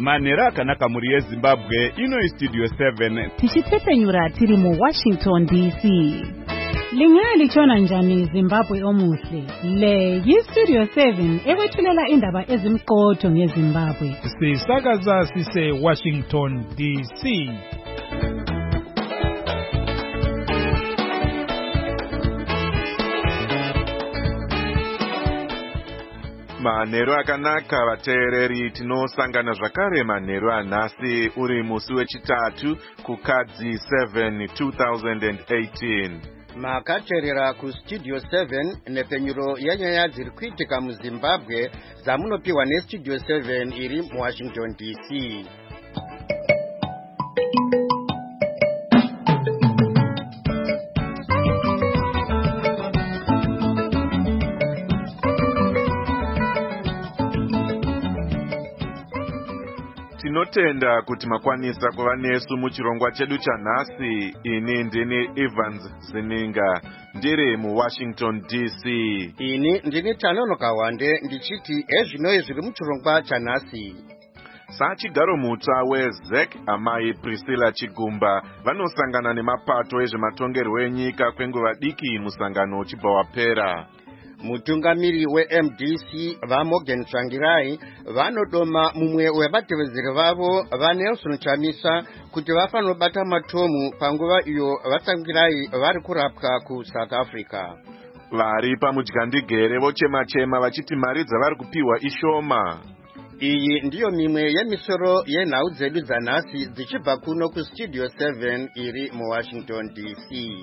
Manero akanaka muri yeZimbabwe ino Studio 7 tichitepenyura tiri mu Washington DC. Lingali chona njani Zimbabwe omuhle. Le Studio 7 ekwethulela indaba ezimqotho ngeZimbabwe. Sisakaza sise Washington DC. Manero akanaka vateereri, tinosangana zvakare manero anhasi uri musi wechitatu kukadzi 7 2018. Makacherera ku Studio 7 nepenyuro yenyaya dziri kuitika muZimbabwe zamunopiwa neStudio 7 iri muWashington DC. Tinotenda kuti makwanisa kuva nesu muchirongwa chedu chanhasi. Ini ndini Evans Zininga ndiri muWashington DC. Ini ndini Tanono Kawande ndichiti ezvinoi zviri muchirongwa chanhasi. Sachigaro mutsva weZEC amai Priscilla Chigumba vanosangana nemapato ezvematongerwo enyika kwenguva diki musangano uchibva wapera. Mutungamiri weMDC vaMorgan Tsvangirai vanodoma mumwe wevatevezeri vavo vaNelson Chamisa kuti vafanobata matomu panguva iyo vaTsvangirai vari kurapwa kuSouth Africa. Vari pamudyandigere vochema-chema vachiti mari dzavari kupiwa ishoma. Iyi ndiyo mimwe yemisoro yenhau dzedu dzanhasi dzichibva kuno kuStudio 7 iri muWashington DC.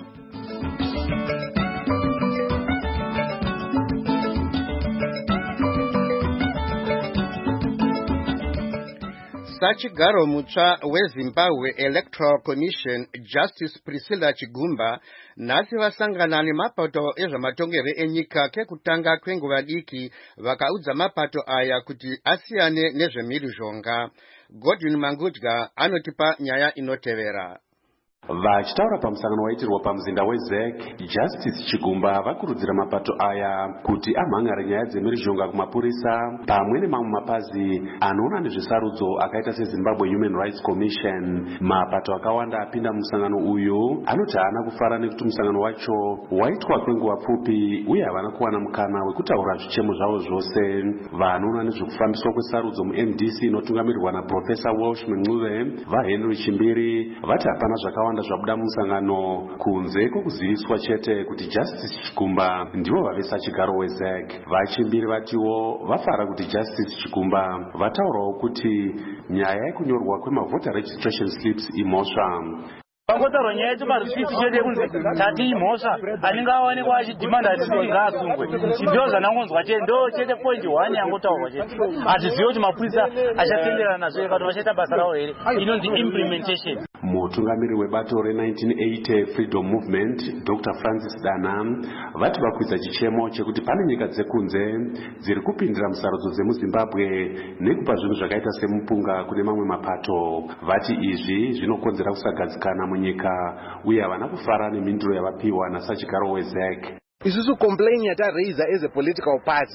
Sachigaro mutsva weZimbabwe Electoral Commission Justice Priscilla Chigumba nhasi vasangana nemapato ezvematongero enyika kekutanga kwenguva diki vakaudza mapato aya kuti asiyane nezvemhirizhonga. Godwin Mangudya anotipa nyaya inotevera. Vachitaura pamusangano waitirwa pamuzinda weZEC, Justice Chigumba vakurudzira mapato aya kuti amhangare nyaya dzemhirizhonga kumapurisa pamwe nemamwe mapazi anoona nezvesarudzo akaita seZimbabwe Human Rights Commission. Mapato akawanda apinda musangano uyu anoti haana kufara nekuti musangano wacho waitwa kwenguva pfupi uye havana kuwana mukana wekutaura zvichemo zvavo zvose. Vanoona nezvekufambiswa kwesarudzo muMDC inotungamirirwa naProfesa Walsh Mncube vaHenry Chimbiri vati hapana zvakawanda zvabuda musangano kunze kokuziviswa chete kuti Justice Chigumba ndivo vave sachigaro weZEC. Vachimbiri vatiwo vafara kuti Justice Chigumba vataurawo kuti nyaya yekunyorwa kwemavoter registration slips imhosva. Pangotarwa nyaya yemarisiti chete kunze tati imhosva anenge awanikwa achidhimanda kuti ngaasungwe. Chindozva nangonzwa chete ndo chete point 1 yangotaurwa chete. Hatizivi kuti mapurisa achatenderana nazvo kana vachaita basa ravo here. Inonzi implementation. Mutungamiri webato re1980 Freedom Movement Dr. Francis Dana vati vakwidza chichemo chekuti pane nyika dzekunze dziri kupindira musarudzo dzemuZimbabwe nekupa zvinhu zvakaita semupunga kune mamwe mapato. Vati izvi zvinokonzera kusagadzikana munyika uye havana kufara nemhinduro yavapiwa nasachigaro weZEC. Isusu complain yata raise as a political party.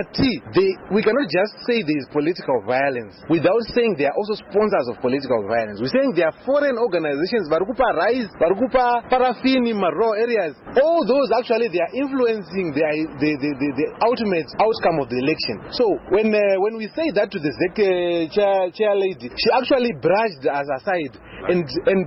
We cannot just say there is political violence without saying they are also sponsors of political violence. We're saying they are foreign organizations, Barukupa Rise, Barukupa Paraffin in raw areas. All those actually they are influencing the ultimate outcome of the election. So when we say that to the ZEC chair lady, she actually brushed us aside and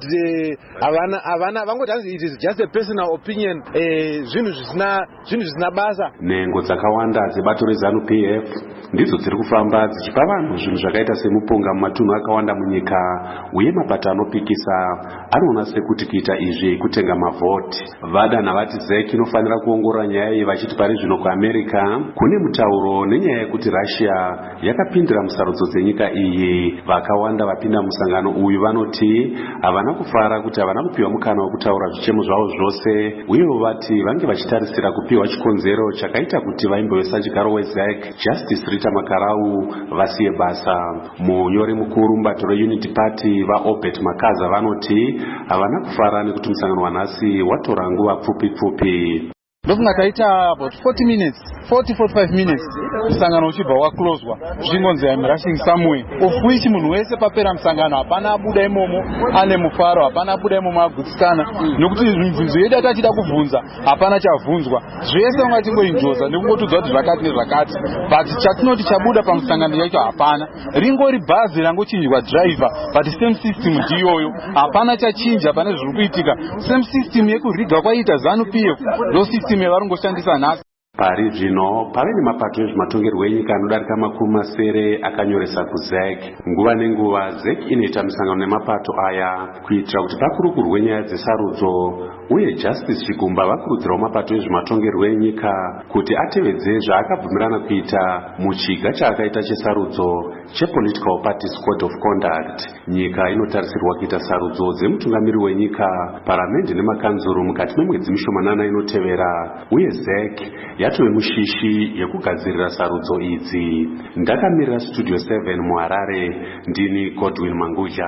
it is just a personal opinion. Zvinhu zvisina basa. Nhengo dzakawanda dzebato reZANU-PF ndidzo dziri kufamba dzichipa vanhu zvinhu zvakaita semupunga mumatunhu akawanda munyika uye mapato anopikisa anoona sekuti kuita izvi kutenga mavhoti. Vadanha vati ZEC inofanira kuongorora nyaya iyi vachiti pari zvino kuAmerica kune mutauro nenyaya yekuti Russia yakapindira musarudzo dzenyika iyi. Vakawanda vapinda musangano uyu vanoti havana kufara kuti havana kupiwa mukana wekutaura zvichemo zvavo zvose uyewo vati vange vachitarisira kupiwa chikonzero chakaita kuti vaimbove sachigaro weZEC Justice Rita Makarau vasiye basa. Munyori mukuru mubato reUnity Party vaObert Makaza vanoti havana kufara nekuti musangano wanhasi watora nguva pfupi. ndofunga taita about 40 minutes 40-45 minutes musangano uchibva wakloswa zvingonzi I'm rushing somewhere of which munhu wese papera musangano hapana abuda imomo ane mufaro hapana abuda imomo agutsikana nokuti mibvunzo yedu atachida kubvunza hapana chavhunzwa zvese unga tingoinjoza nekungotudzwa kuti zvakati nezvakati but chatinoti chabuda pamusangano yacho hapana ringori bhazi rangochinjwa driver but same system ndiyoyo hapana chachinja pane zviri kuitika same system yekuriga kwaita ZANU-PF ndo system yavarongoshandisa nhasi. Pari zvino pave nemapato ezvematongerwo enyika anodarika makumi masere akanyoresa kuZEC. Nguva nenguva ZEC inoita misangano nemapato aya kuitira kuti pakurukurwe nyaya dzesarudzo uye Justice Chigumba vakurudzirawo mapato ezvematongerwo enyika kuti atevedze zvaakabvumirana kuita muchiga chaakaita chesarudzo chePolitical Parties Code of Conduct. Nyika inotarisirwa kuita sarudzo dzemutungamiri wenyika, paramende nemakanzuru mukati memwedzi mishomanana inotevera uye ZEC yatove mushishi yekugadzirira sarudzo idzi. Ndakamirira Studio 7 muHarare, ndini Godwin Manguja.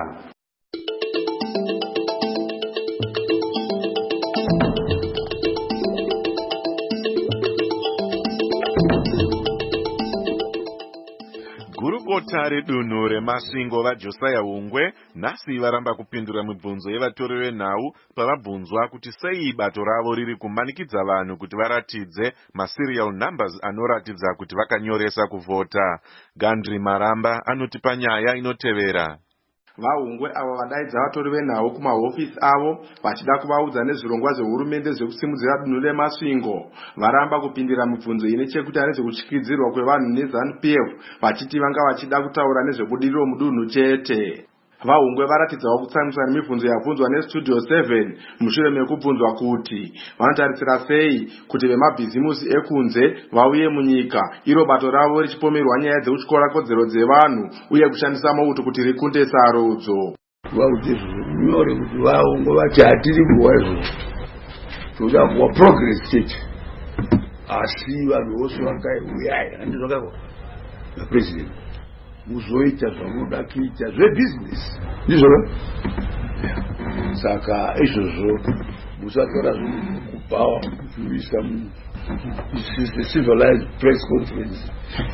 Gurukota redunhu reMasvingo vaJosiah Hungwe nhasi varamba kupindura mibvunzo yevatori venhau pavabvunzwa kuti sei bato ravo riri kumanikidza vanhu kuti varatidze maserial numbers anoratidza kuti vakanyoresa kuvhota. Gandri Maramba anoti panyaya inotevera. VaHungwe avo vadaidza vatori venhau kumahofisi avo vachida kuvaudza nezvirongwa zvehurumende zvekusimudzira dunhu reMasvingo varamba kupindira mibvunzo ine chekuita nezvekutyidzirwa kwevanhu neZANU-PF vachiti vanga vachida kutaura nezvebudiriro mudunhu chete. VaHungwe varatidzawo kutsamwiswa nemibvunzo yabvunzwa neStudio 7 mushure mekubvunzwa kuti vanotarisira sei kuti vemabhizimusi ekunze vauye munyika iro bato ravo richipomerwa nyaya dzekutyora kodzero dzevanhu uye kushandisa mauto kuti rikunde sarudzo. Vauti nyore kuti VaHungwe vati hatiri kuwa izvo toda kuwa progress chete asi vanhu vose vakauya handizvo kako napresident muzoita zvamunoda kuita zvebusiness ndizvo saka izvozvo musatora zvokupawa kuisa civilized press conference.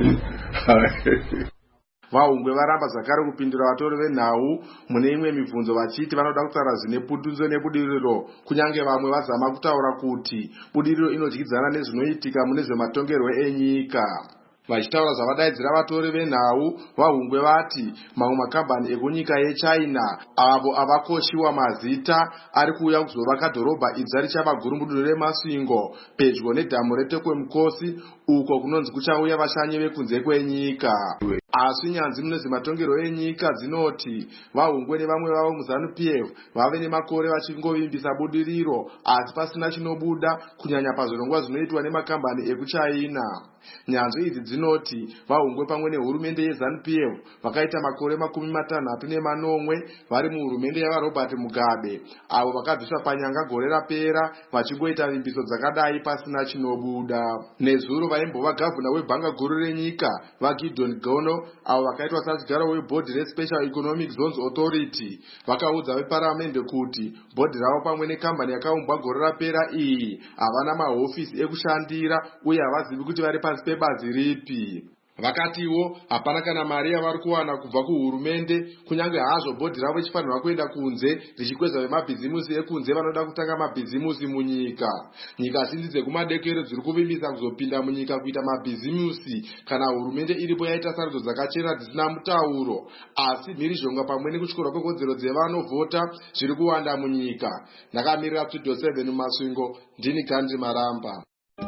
VaHungwe varamba zvakare kupindura vatori venhau mune imwe mibvunzo vachiti vanoda kutaura zvine pundunzo nebudiriro kunyange vamwe vazama kutaura kuti budiriro inodyidzana nezvinoitika mune zvematongerwo enyika. Vachitaura zvavadaidzira vatori venhau, VaHungwe vati mamwe makambani ekunyika yeChina avo avakoshiwa mazita ari kuuya kuzovaka dhorobha idzva richava guru mudunhu reMasvingo pedyo nedhamu reTekwemukosi uko kunonzi kuchauya vashanyi vekunze kwenyika. Asi nyanzvi munezvematongerwo enyika dzinoti VaHungwe nevamwe vavo muZANU-PF vave nemakore vachingovimbisa budiriro asi pasina chinobuda kunyanya pazvirongwa zvinoitwa nemakambani ekuChina. Nyanzvi idzi dzinoti VaHungwe pamwe nehurumende yeZANU-PF vakaita makore 60 vari muhurumende yavaRobert Mugabe avo vakabviswa panyanga gore rapera vachingoita vimbiso dzakadai pasina chinobuda. Nezuro vaimbova gavhuna webhanga guru renyika vaGideon Gono avo vakaitwa sachigaro webhodhi reSpecial Economic Zones Authority vakaudza veparamende kuti bhodhi ravo pamwe nekambani yakaumbwa gore rapera iyi havana mahofisi ekushandira uye havazivi kuti vari pasi pebazi ripi. Vakatiwo hapana kana mari yavari kuwana kubva kuhurumende kunyange hazvo bhodhi ravo ichifanirwa kuenda kunze richikwezva vemabhizimusi ekunze vanoda kutanga mabhizimusi munyika. Nyika zhinji dzekumadekero dziri kuvimbisa kuzopinda munyika kuita mabhizimusi kana hurumende iripo yaita sarudzo dzakachena dzisina mutauro, asi mhirizhonga pamwe nekutyora kwekodzero dzevanovhota zviri kuwanda munyika. Ndakamirira Studio 7 muMasvingo, ndini Gandhi Maramba.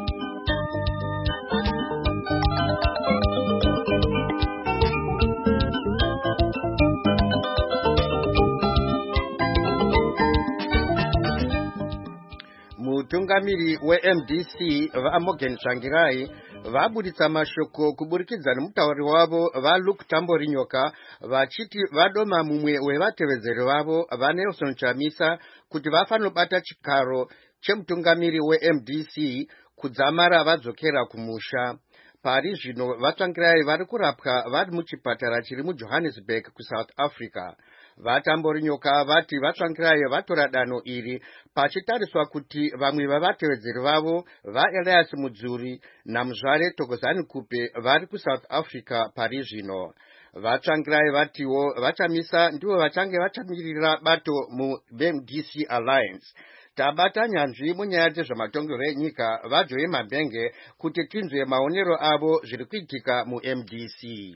Mutungamiri weMDC vaMorgan Tsvangirai vabuditsa mashoko kuburikidza nemutauri wavo vaLuke Tamborinyoka vachiti vadoma mumwe wevatevedzeri vavo vaNelson Chamisa kuti vafanobata chikaro chemutungamiri weMDC kudzamara vadzokera kumusha. Pari zvino vaTsvangirai vari kurapwa vari muchipatara chiri muJohannesburg kuSouth Africa. Vatamborinyoka vati vatsvangirai vatora danho iri pachitariswa kuti vamwe vavatevedzeri vavo vaElias Mudzuri naMuzvare Thokozani Kupe vari kuSouth Africa pari zvino. Vatsvangirai vatiwo vachamisa ndivo vachange vachamirira bato muMDC Alliance. Tabata nyanzvi munyaya dzezvematongerwo enyika vaJoe Mabhenge kuti tinzwe maonero avo zviri kuitika muMDC.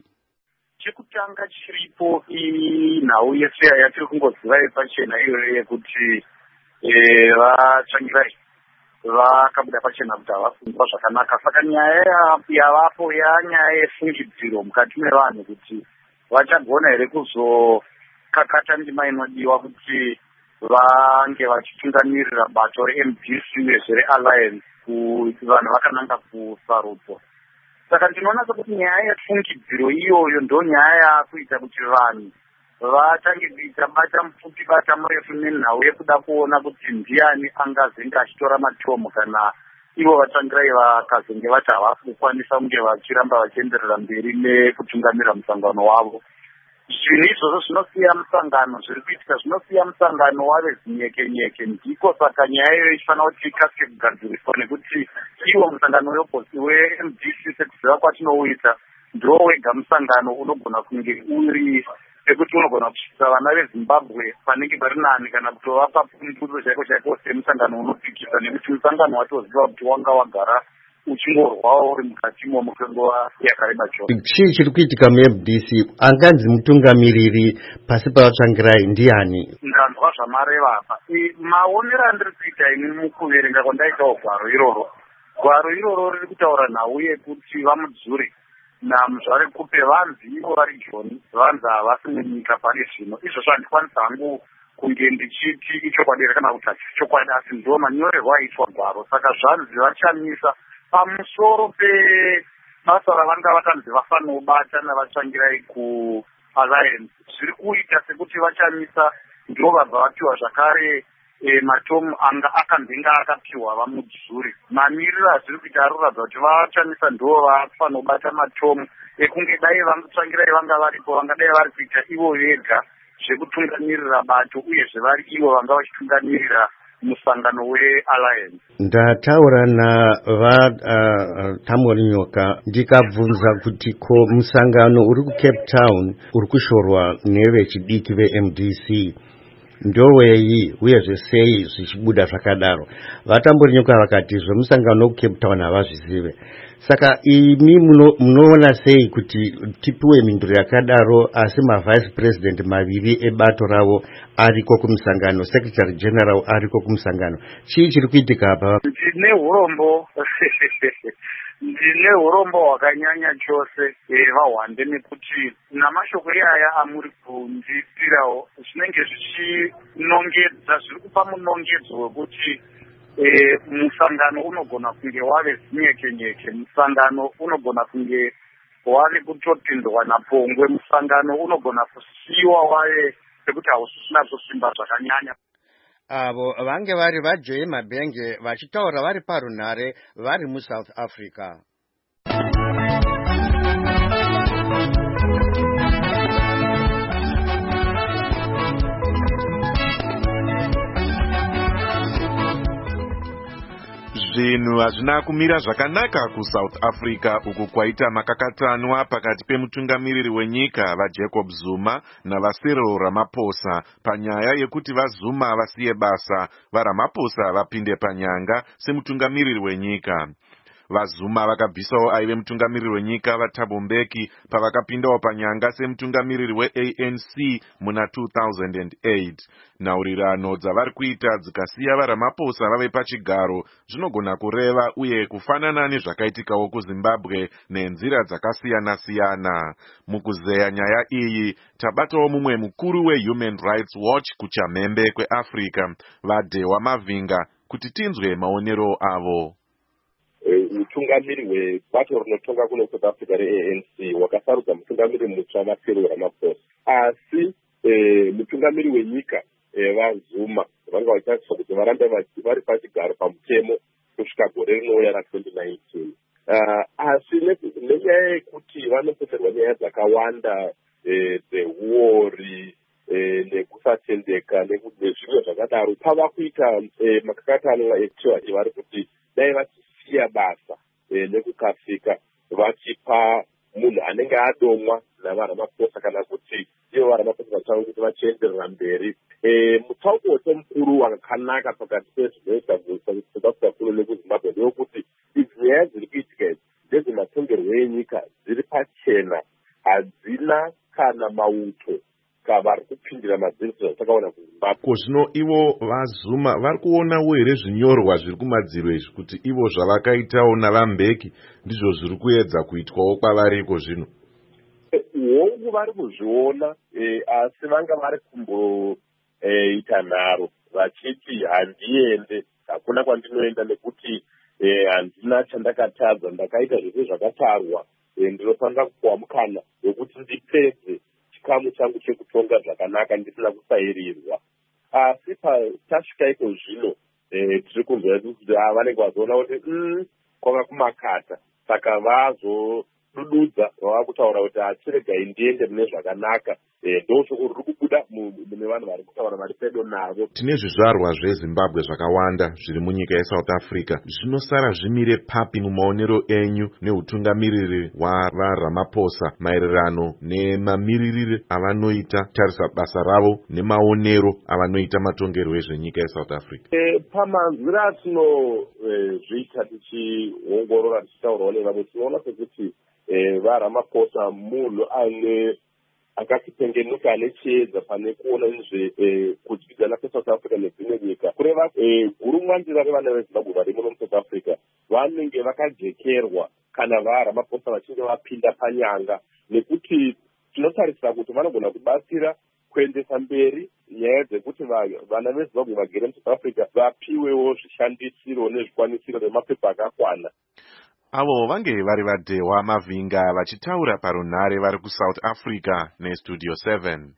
Chekutanga chiripo inhau yese yatiri kungoziva pachena iyoyo yekuti vatsvangirai vakabuda pachena kuti havafungwa zvakanaka. Saka nyaya yavapo yanyaya yefungidziro mukati mevanhu kuti vachagona here kuzokakata ndima inodiwa kuti vange vachitungamirira bato reMDC rezveAlliance kuti vanhu vakananga kusarudzo. Saka ndinoona sekuti nyaya yefungidziro iyoyo ndo nyaya yakuita kuti vanhu vatange kuita bata mupfupi bata murefu nenhau yekuda kuona kuti ndiani angazenge achitora matomu kana ivo vatsvangirai vakazenge vati havasi kukwanisa kunge vachiramba vachienderera mberi nekutungamira musangano wavo. Zvinhu izvozvo zvinosiya musangano zviri kuitika zvinosiya musangano wave zinyekenyeke. Ndiko saka nyaya iyoyo ichifanira kuti ikasike kugadziriswa nekuti iwo musangano weMDC sekuziva kwatinouita ndo wega musangano unogona kunge uri pekuti unogona kusvitsa vana veZimbabwe panenge pari nani kana kutovapa pundutso chaiko chaiko semusangano unopikisa nekuti musangano watoziva kuti wanga wagara uchingorwawo uri mukatimo mukwenguva yakareba chose. Chii chiri kuitika muMDC? Anganzi mutungamiriri pasi pavatsvangirai ndiani? Ndanzwa zvamareva apa. Maonero andiri kuita ini mukuverenga kwandaitawo gwaro iroro riri kutaura nhau yekuti vaMudzuri naMuzvare Kupe vanzi ivo vari Joni vanzi havasi munyika pari zvino. Izvozvo handikwanisa hangu kunge ndichiti ichokwadi kana kuti hachisi chokwadi asi ndo manyorerwo aitwa gwaro. Saka zvanzi vachamisa pamusoro pebasa ravanga vakanzi vafanobata navatsvangirai kuAlliance. Zviri kuita sekuti vachamisa ndo vabva vapiwa zvakare matomu anga akanzenga akapiwa vaMudzuri. Mamiriro azviri kuita aroratidza kuti vachamisa ndo vafanobata matomu ekunge dai vatsvangirai vanga varipo vangadai vari kuita ivo vega zvekutungamirira bato uyezve vari ivo vanga vachitungamirira musangano weAlliance. Ndataura navaTamborinyoka ndikabvunza kuti ko musangano uri kuCape Town uri kushorwa nevechidiki veMDC ndowei uyezve sei zvichibuda zvakadaro? VaTamborinyoka vakati zvemusangano wekuCape Town havazvizive. Saka imi munoona sei kuti tipiwe mhinduro yakadaro asi mavice president maviri ebato ravo ariko kumusangano, secretary general ariko kumusangano? Chii chiri kuitika apa? Ndine hurombo hwakanyanya chose vahwande nekuti namashoko iyaya amuri kundipirawo zvinenge zvichinongedza zviri kupa munongedzo wekuti musangano unogona kunge wave zinyekenyeke, musangano unogona kunge wave kutopindwa napongwe, musangano unogona kusiyiwa wave pekuti hausisina kusimba zvakanyanya. Avo vange vari vaJoe Mabhenge vachitaura vari parunhare vari muSouth Africa. Zvinhu hazvina kumira zvakanaka kuSouth Africa uku kwaita makakatanwa pakati pemutungamiriri wenyika vaJacob Zuma navaCyril Ramaphosa panyaya yekuti vaZuma vasiye basa vaRamaphosa vapinde panyanga semutungamiriri wenyika. VaZuma vakabvisawo aive mutungamiriri wenyika vaThabo Mbeki pavakapindawo panyanga semutungamiriri weANC muna 2008. Nhaurirano dzavari kuita dzikasiya vaRamaphosa vave pachigaro zvinogona kureva uye kufanana nezvakaitikawo kuZimbabwe nenzira dzakasiyana-siyana. Mukuzeya nyaya iyi tabatawo mumwe mukuru weHuman Rights Watch kuchamhembe kweAfrica, vaDhewa Mavinga, kuti tinzwe maonero avo. Mutungamiri webato rinotonga kuno South Africa reANC wakasarudza mutungamiri mutsva vaCyril Ramaphosa, asi mutungamiri wenyika vaZuma vanga vachitasisa kuti varambe vari pachigaro pamutemo kusvika gore rinouya ra2019. Asi nenyaya yekuti vanopoterwa nyaya dzakawanda dzeuori nekusatendeka nezvimwe zvakadaro pava kuita makakatano ekutiwa vari kuti dai vachisiya basa nekukafika vachipa munhu anenge adomwa navaramaposa kana kuti ivo varamaposa vataura kuti vachienderera mberi. Mutsauko wose mukuru wakanaka pakati pezvinoita South Africa kuno nekuzimbabwe ndewokuti idzi nyaya dziri kuitika idzi ndedzematongerwo enyika dziri pachena, hadzina kana mauto kavari kupindira madziso atakaona kuzimbabwe. Ko zvino ivo vaZuma vari kuonawo here zvinyorwa zviri kumadziro izvi kuti ivo zvavakaitawo naVambeki ndizvo zviri kuedza kuitwawo kwavariko zvino? Hongu vari kuzviona, asi vanga vari kumboita nharo vachiti handiende, hakuna kwandinoenda nekuti handina chandakatadza, ndakaita zvese zvakatarwa, ndinofanira kupuwa mukana wekuti ndipedze chikamu changu chekutonga zvakanaka ndisina kusairirwa. Asi tasvika iko zvino tiri kunzwa kuti vanenge vazoona kuti kwanga kumakata, saka vazodududza vava kutaura kuti achiregai ndiende mune zvakanaka. Ndoshoko riri kubuda mune vanhu vari kutaura vari pedo navo. Tine zvizvarwa zveZimbabwe zvakawanda zviri munyika yeSouth Africa. Zvinosara zvimire papi mumaonero enyu neutungamiriri hwaRamaphosa maererano nemamiririre avanoita tarisa basa ravo nemaonero avanoita matongerwo ezvenyika yeSouth Africa? Pamanzira atinozviita tichiongorora tichitaurawo nevamwe tinoona sekuti vaRamaphosa munhu akatipengenuka ane chiedza pane kuona kudyidzana kweSouth Africa nedzimwe nyika. Kureva gurumwandira revana veZimbabwe vari muno muSouth Africa vanenge vakajekerwa kana vaRamaphosa vachinge vapinda panyanga, nekuti tinotarisira kuti vanogona kubatsira kuendesa mberi nyaya dzekuti vana veZimbabwe vagere muSouth Africa vapiwewo zvishandisiro nezvikwanisiro nemapepa akakwana. Avo vange vari vaDehwa Mavinga vachitaura parunhare vari kuSouth Africa neStudio 7.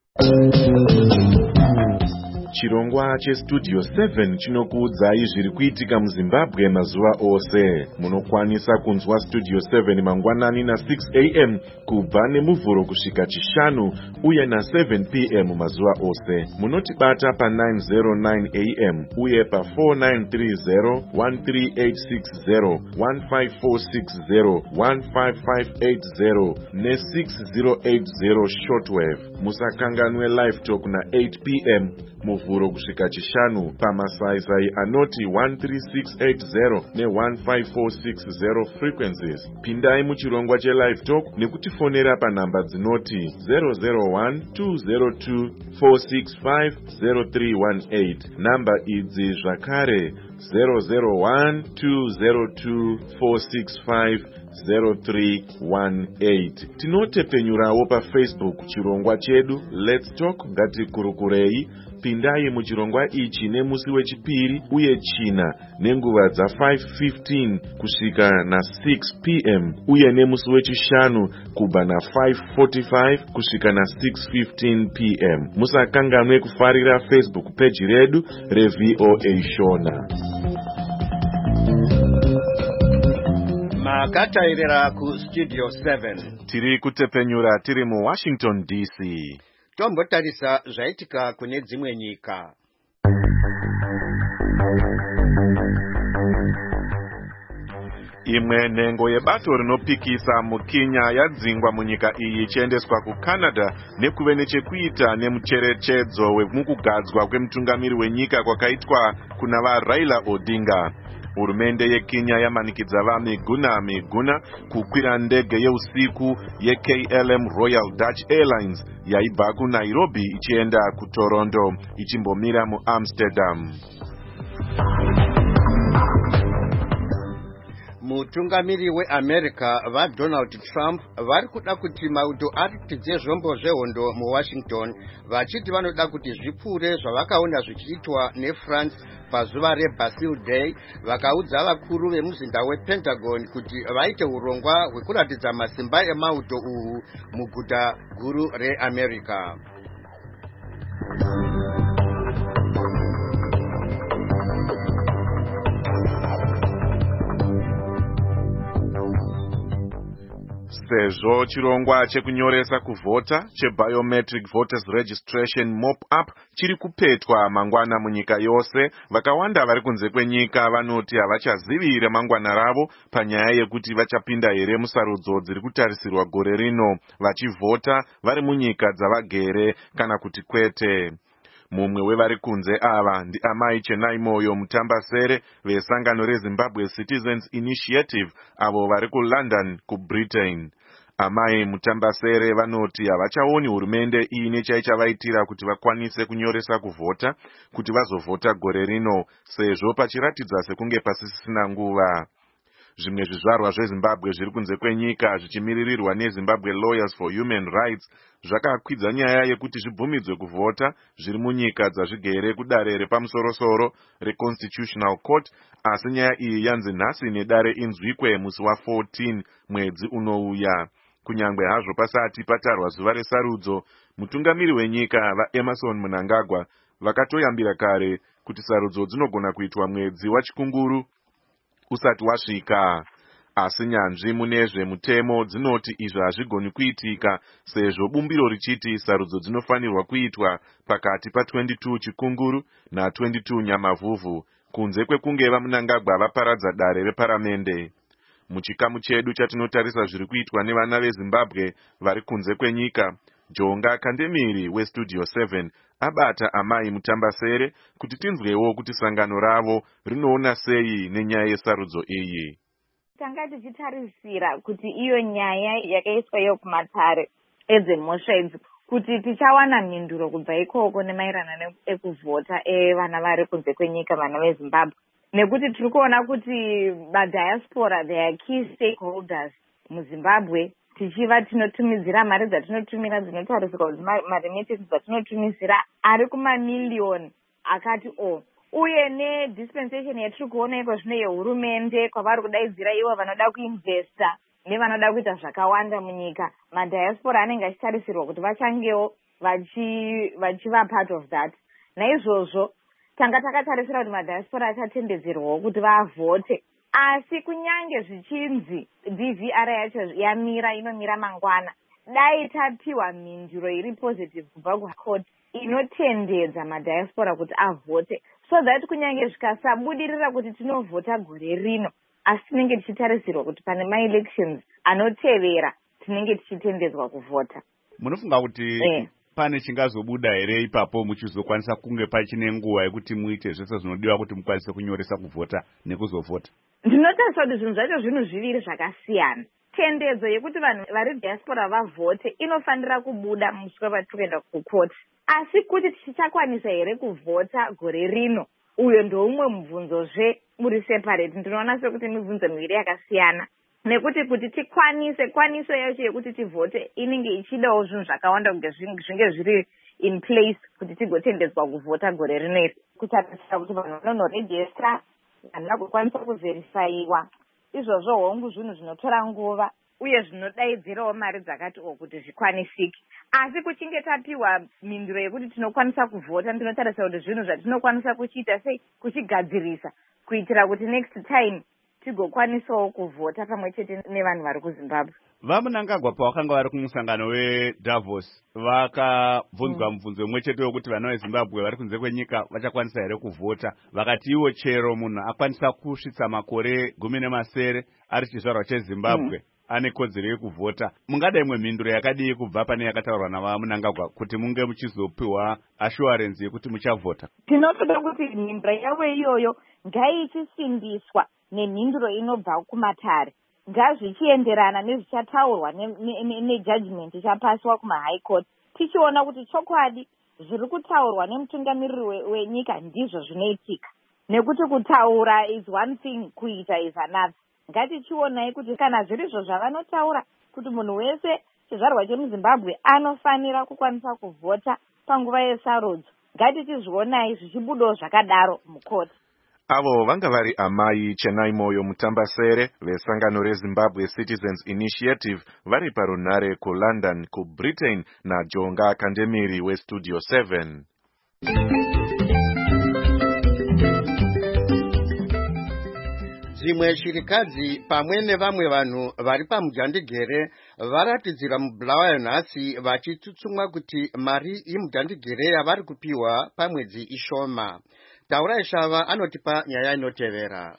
Chirongwa cheStudio 7 chinokuudzai zviri kuitika muZimbabwe mazuva ose. Munokwanisa kunzwa Studio 7 mangwanani na6 am kubva nemuvhuro kusvika chishanu uye na7 pm mazuva ose. Munotibata pa909 am uye pa4930 13860 15460 15580 ne6080 shortwave. Musakanganwe live talk na8 pm muvhuro kusvika chishanu pamasaisai anoti 13680 ne15460 frequencies. Pindai muchirongwa chelive talk nekutifonera panhamba dzinoti 001-202-465-0318. Namba idzi zvakare 001-202-465-0318. Tinotepenyurawo paFacebook chirongwa chedu Let's Talk Ngatikurukurei. Pindai muchirongwa ichi nemusi wechipiri uye china nenguva dza5:15 kusvika na6 pm uye nemusi wechishanu kubva na5:45 kusvika na6:15 pm. Musakanganwe kufarira Facebook page redu reVOA Shona. Makatairira kuStudio 7. Tiri kutepenyura tiri muWashington DC. Tombotarisa zvaitika kune dzimwe nyika. Imwe nhengo yebato rinopikisa muKenya yadzingwa munyika iyi ichiendeswa kuCanada nekuve nechekuita nemucherechedzo wemukugadzwa kwemutungamiri wenyika kwakaitwa kuna vaRaila Odinga. Hurumende yeKenya yamanikidza vaMiguna kukwira ndege yeusiku yeKLM Royal Dutch Airlines yaibva kuNairobi ichienda kuToronto ichimbomira muAmsterdam. Mutungamiri weAmerica vaDonald Trump vari kuda kuti mauto atidze zvombo zvehondo muWashington vachiti vanoda kuti zvipfuure zvavakaona zvichiitwa neFrance pazuva reBastille Day. Vakaudza vakuru vemuzinda wePentagon kuti vaite urongwa hwekuratidza masimba emauto uhu muguta guru reAmerica. sezvo chirongwa chekunyoresa kuvhota chebiometric voters registration mop-up chiri kupetwa mangwana munyika yose, vakawanda vari kunze kwenyika vanoti havachazivi ramangwana ravo panyaya yekuti vachapinda here musarudzo dziri kutarisirwa gore rino vachivhota vari munyika dzavagere kana kuti kwete. Mumwe wevari kunze ava ndiamai Chenai Moyo Mutambasere vesangano reZimbabwe Citizens Initiative avo vari kuLondon kuBritain. Amai Mutambasere vanoti havachaoni hurumende iine chaichavaitira kuti vakwanise kunyoresa kuvhota kuti vazovhota gore rino, sezvo pachiratidza sekunge pasisina nguva. Zvimwe zvizvarwa zveZimbabwe zviri kunze kwenyika zvichimiririrwa neZimbabwe Lawyers for Human Rights zvakakwidza nyaya yekuti zvibvumidzwe kuvhota zviri munyika dzazvigere kudare repamusorosoro reConstitutional Court, asi nyaya iyi yanzi nhasi nedare inzwikwe musi wa14 mwedzi unouya. Kunyangwe hazvo pasati patarwa zuva resarudzo, mutungamiri wenyika vaEmerson Mnangagwa vakatoyambira kare kuti sarudzo dzinogona kuitwa mwedzi wachikunguru usati wasvika. Asi nyanzvi munezve mutemo dzinoti izvo hazvigoni kuitika, sezvo bumbiro richiti sarudzo dzinofanirwa kuitwa pakati pa22 chikunguru na22 nyamavhuvhu, kunze kwekunge vaMnangagwa vaparadza dare reparamende. Muchikamu chedu chatinotarisa zviri kuitwa nevana veZimbabwe vari kunze kwenyika, Jonga Kandemiri weStudio 7 abata amai Mutambasere kuti tinzwewo kuti sangano ravo rinoona sei nenyaya yesarudzo iyi. Tanga tichitarisira kuti iyo nyaya yakaiswa iyo kumatare edzemhosva idzi kuti tichawana mhinduro kubva ikoko nemaerana ekuvhota evana vari kunze kwenyika, vana veZimbabwe, nekuti tiri kuona kuti madiaspora, their key stakeholders muZimbabwe, tichiva tinotumidzira mari dzatinotumira dzinotarisirwa kuti maremittance dzatinotumizira ari kumamiliyoni akati uye nedispensation yatiri kuona iko zvino yehurumende kwavari kudaidzira ivo vanoda kuinvesta nevanoda kuita zvakawanda munyika, madiaspora anenge achitarisirwa kuti vachangewo vachiva part of that. Naizvozvo tanga takatarisira kuti madiaspora achatendedzerwawo kuti vavhote, asi kunyange zvichinzi DVR yacho inomira mangwana, dai tapiwa mhinduro iri positive kubva kucourt inotendedza madiaspora kuti avhote, so that kunyange zvikasabudirira kuti tinovhota gore rino, asi tinenge tichitarisirwa kuti pane maelections anotevera tinenge tichitendedzwa kuvhota. Munofunga kuti pane chingazobuda here ipapo muchizokwanisa kunge pachine nguva yekuti muite zvese zvinodiwa kuti mukwanise kunyoresa kuvhota nekuzovhota? Ndinotarisa kuti zvinhu zvacho zvinhu zviviri zvakasiyana. Tendedzo yekuti vanhu vari diaspora vavhote inofanira kubuda muswe patikuenda kukoti, asi kuti tichakwanisa here kuvhota gore rino, uyo ndoumwe mubvunzozve uri separate. Ndinoona sekuti mibvunzo miviri yakasiyana, nekuti kuti tikwanise kwaniso yacho yekuti tivhote inenge ichidawo zvinhu zvakawanda kunge zvinge zviri in place kuti tigotendedzwa kuvhota gore rineri. Kutarisira kuti vanhu vanonorejista, vanhu vagokwanisa kuvherifaiwa, izvozvo hongu zvinhu zvinotora nguva uye zvinodaidzirawo mari dzakati kuti zvikwanisike. Asi kuchinge tapiwa mhinduro yekuti tinokwanisa kuvhota, ndinotarisa kuti zvinhu zvatinokwanisa kuchiita sei kuchigadzirisa kuitira kuti next time tigokwanisawo kuvhota pamwe chete nevanhu vari kuZimbabwe. VaMnangagwa pavakanga vari kumusangano weDavos vakabvunzwa mubvunzo umwe chete wekuti vana veZimbabwe vari kunze kwenyika vachakwanisa here kuvhota. Vakati iwo chero munhu akwanisa kusvitsa makore 17 ari chizvarwa cheZimbabwe ane kodzero yekuvhota. Mungada imwe mhinduro yakadii kubva pane yakataurwa navaMnangagwa kuti munge muchizopiwa assurance yekuti muchavhota? Tinotoda kuti mhinduro yavo iyoyo ngaichisindiswa nemhinduro inobva kumatare, ngazvichienderana nezvichataurwa nejudgment ichapasiwa kumaHigh Court, tichiona kuti chokwadi zviri kutaurwa nemutungamiriri wenyika ndizvo zvinoitika, nekuti kutaura is one thing, kuita is another. Ngatichionai kuti kana zvirizvo zvavanotaura kuti munhu wese chizvarwa chemuZimbabwe anofanira kukwanisa kuvhota panguva yesarudzo, ngatitizvionai zvichibudawo zvakadaro mukoti. Avo vanga vari amai Chenai Moyo Mutambasere vesangano reZimbabwe Citizens Initiative vari parunhare kuLondon kuBritain naJonga Kandemiri weStudio 7. Dzimwe chirikadzi pamwe nevamwe vanhu vari pamujandigere varatidzira mubulawayo nhasi vachitsutsumwa kuti mari yemudhandigere yavari kupiwa pamwedzi ishoma. Taurai Shava anotipa nyaya inotevera.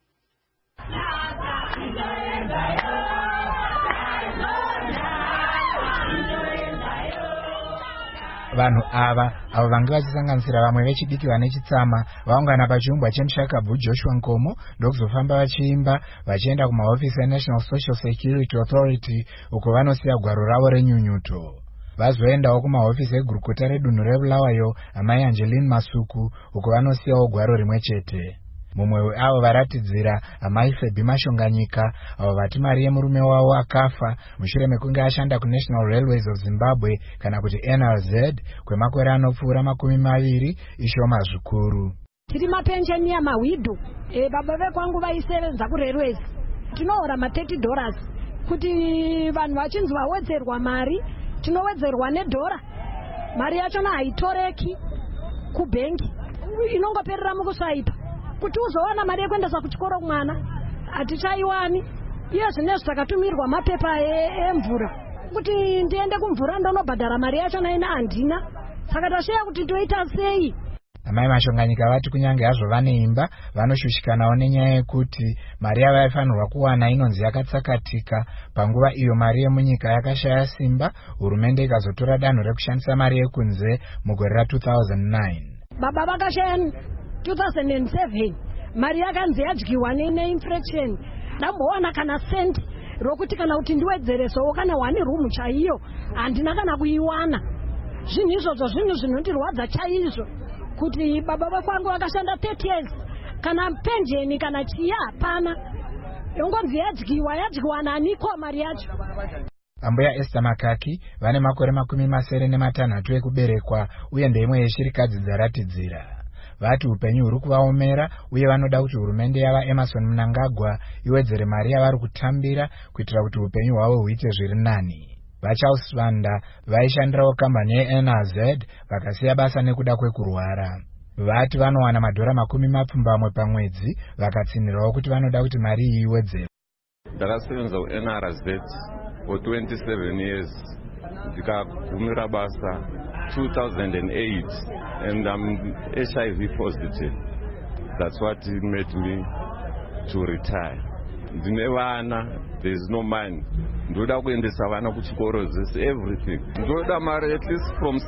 Vanhu avo vange vachisanganisira vamwe vechidiki vane chitsama vaungana pachiumbwa chemushakabvu Joshua Nkomo ndokuzofamba vachiimba vachienda kumahofisi eNational Social Security Authority uko vanosiya gwaro ravo renyunyuto. Vazoendawo kumahofisi egurukota redunhu reBulawayo amai Angeline Masuku uko vanosiyawo gwaro rimwe chete. Mumwe weavo varatidzira amai Febi Mashonganyika avo vati mari yemurume wavo akafa mushure mekunge ashanda kuNational Railways of Zimbabwe kana kuti NRZ kwemakore anopfuura 20 ishoma zvikuru. Tiri mapensheni yamahwidho baba vekwangu vaisevenza kuRailways tinohora $30 kuti vanhu vachinzi vawedzerwa mari tinowedzerwa $1 mari yachona haitoreki kubhengi inongoperera mukusaipa kuti uzowana mari yekuendesa kuchikoro mwana hatichaiwani. Iye zvinezvi takatumirwa mapepa emvura kuti ndiende kumvura ndonobhadhara mari yachona ina handina saka tasheya kuti toita sei. Amai Mashonganyika vati kunyange hazvo vane imba vanoshushikanawo nenyaya yekuti mari yavo yaifanirwa kuwana inonzi yakatsakatika panguva iyo mari yemunyika yakashaya simba hurumende ikazotora danho rekushandisa mari yekunze mugore ra2009. Baba vakashaya 2007 mari yakanzi yadyiwa neinflation dambowana kana sendi rokuti kana kuti ndiwedzeresowo kana 1 room chaiyo handina kana kuiwana. Zvinhu izvozvo zvinhu zvinondirwadza chaizvo kuti baba vakwangu vakashanda 30 years kana pensheni kana chiya hapana yongonzi yadyiwa naniko mari yacho. Ambuya Esther Makaki vane makore 76 ekuberekwa uye ndeimwe yeshirikadzi dzaratidzira. Vati upenyu huri kuvaomera uye vanoda kuti hurumende yava Emerson Mnangagwa iwedzere mari yavari kutambira kuitira kuti upenyu hwavo huite zviri nani. VaCharles Vanda vaishandirawo kambani yeNRZ vakasiya basa nekuda kwekurwara. Vati vanowana $20 pamwedzi vakatsinirawo kuti vanoda kuti mari iyi iwedzerwe. Ndakasevenza kuNRZ for 27 years ndikagumira basa 2008 and I'm HIV positive. That's what made me to retire. Ndine vana, there's no money. Ndoda kuendesa vana kuchikoro zvese everything. Ndoda mari at least from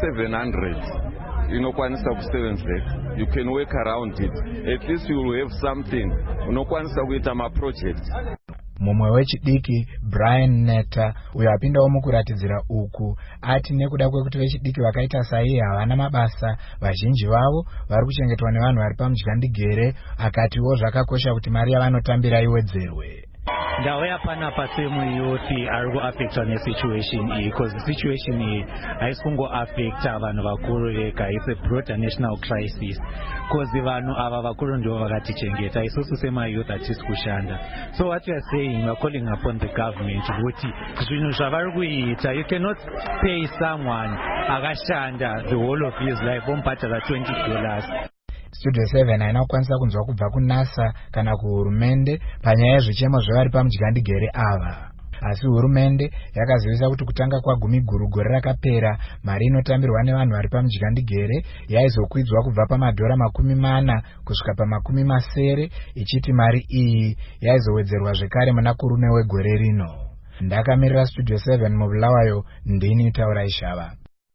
700 inokwanisa kusevenzeka. You can work around it. At least you will have something. Unokwanisa kuita maproject. Mumwe wechidiki Brian Neta uyo apindawo mukuratidzira uku ati nekuda kwekuti vechidiki vakaita saye havana mabasa vazhinji vavo vari kuchengetwa nevanhu vari pamudyandigere akatiwo zvakakosha kuti mari yavanotambira iwedzerwe. Ndauya panapa semuyuthi ari kuaffectwa nesituation iyi because the situation iyi haisi kungoaffecta vanhu vakuru vega. It's a broader national crisis because vanhu ava vakuru ndivo vakatichengeta isusu semayouth hatisi kushanda. So what we are saying, we are calling upon the government kuti zvinhu zvavari kuita, you cannot pay someone akashanda the whole of his life omubhadhara $20. Studio 7 haina kukwanisa kunzwa kubva kunasa kana kuhurumende panyaya yezvichemo zvevari pamudyandigere ava. Asi hurumende yakazivisa kuti kutanga kwagumiguru gore rakapera mari inotambirwa nevanhu vari pamudyandigere yaizokwidzwa kubva $40 kusvika pa$70 ichiti mari iyi yaizowedzerwa zvekare muna kurume wegore rino. Ndakamirira Studio 7 muBulawayo, ndini Taurai Shava.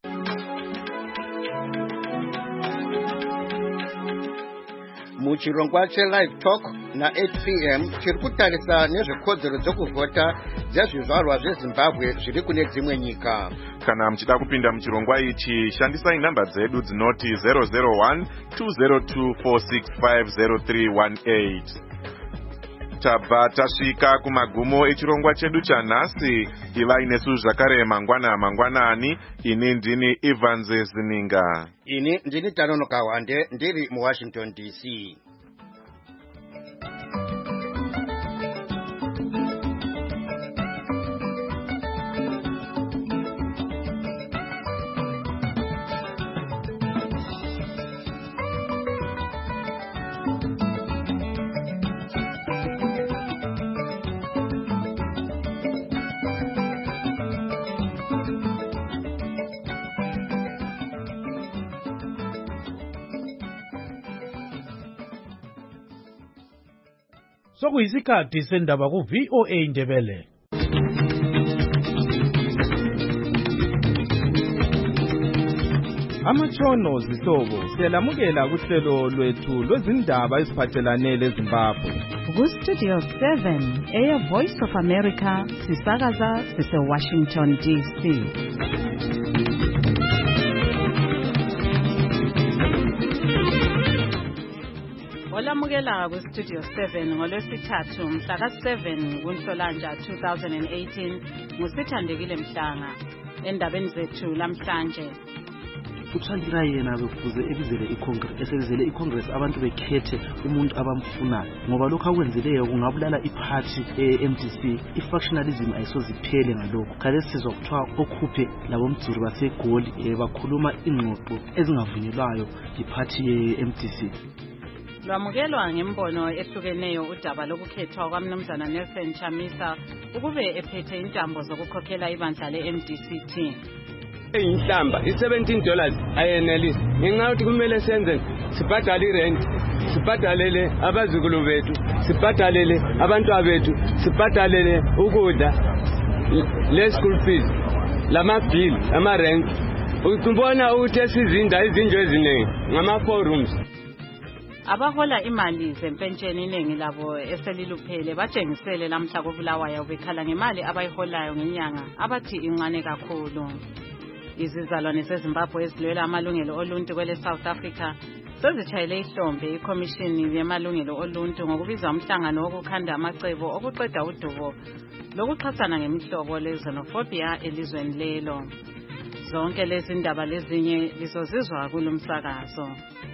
Muchirongwa cheLive Talk na 8 p.m. chiri kutarisa nezvekodzero dzokuvhota dzezvizvarwa zveZimbabwe zviri kune dzimwe nyika. Kana muchida kupinda muchirongwa ichi shandisai namba dzedu dzinoti 001 202 465 0318. Tabva tasvika kumagumo echirongwa chedu chanhasi. Ivai nesu zvakare mangwanani. Ini ndini Evans Zininga. Ini ndini Tanonoka Wande ndiri muWashington DC. sokuyisikhathi sendaba ku-VOA Indebele. Amatshono zihlobo siyalamukela kuhlelo lwethu lwezindaba eziphathelane leZimbabwe. Ku-Studio 7 Air Voice of America sisakaza sise-Washington DC. Olamukela ku-Studio 7 ngolwesithathu mhla ka-7 kuNhlolanja 2018 nguSithandekile Mhlanga. Endabeni zethu lamhlanje, uTsvangirai yena bekuze ebizele iCongress, esebizele iCongress abantu bekhethe umuntu abamfunayo ngoba lokho akwenzileyo kungabulala iparty eMDC. Ifactionalism ayisoziphele ngalokho. Kale sizwa kuthiwa okhuphe labomdzuri baseGoli bakhuluma ingxoxo ezingavunyelwayo iparty yeMDC. lwamukelwa ngembono ehlukeneyo udaba lokukhethwa kwaMnumzana Nelson Chamisa ukube ephethe intambo zokukhokhela ibandla le-MDC-T. Inhlamba $17 ayenelisi. Ngenxa yokuthi kumele senze sibhadale irent, sibhadalele abazukulu bethu, sibhadalele abantwana bethu, sibhadalele ukudla, le school fees, lama bill, ama rent. Ukubona ukuthi esizinda izinto eziningi ngama forums. Abahola imali zempentsheni iningi labo eseliluphele batshengisele lamhla koBulawayo bekhala ngemali abayiholayo ngenyanga abathi incane kakhulu. Izizalwane zeZimbabwe ezilwela amalungelo oluntu kwele South Africa sezitshayele ihlombe iCommission yamalungelo oluntu ngokubiza umhlangano wokukhanda amacebo okuqeda udubo lokuxhasana ngemihlobo le-xenophobia elizweni lelo. Zonke lezi ndaba lezinye lizozizwa kulumsakazo.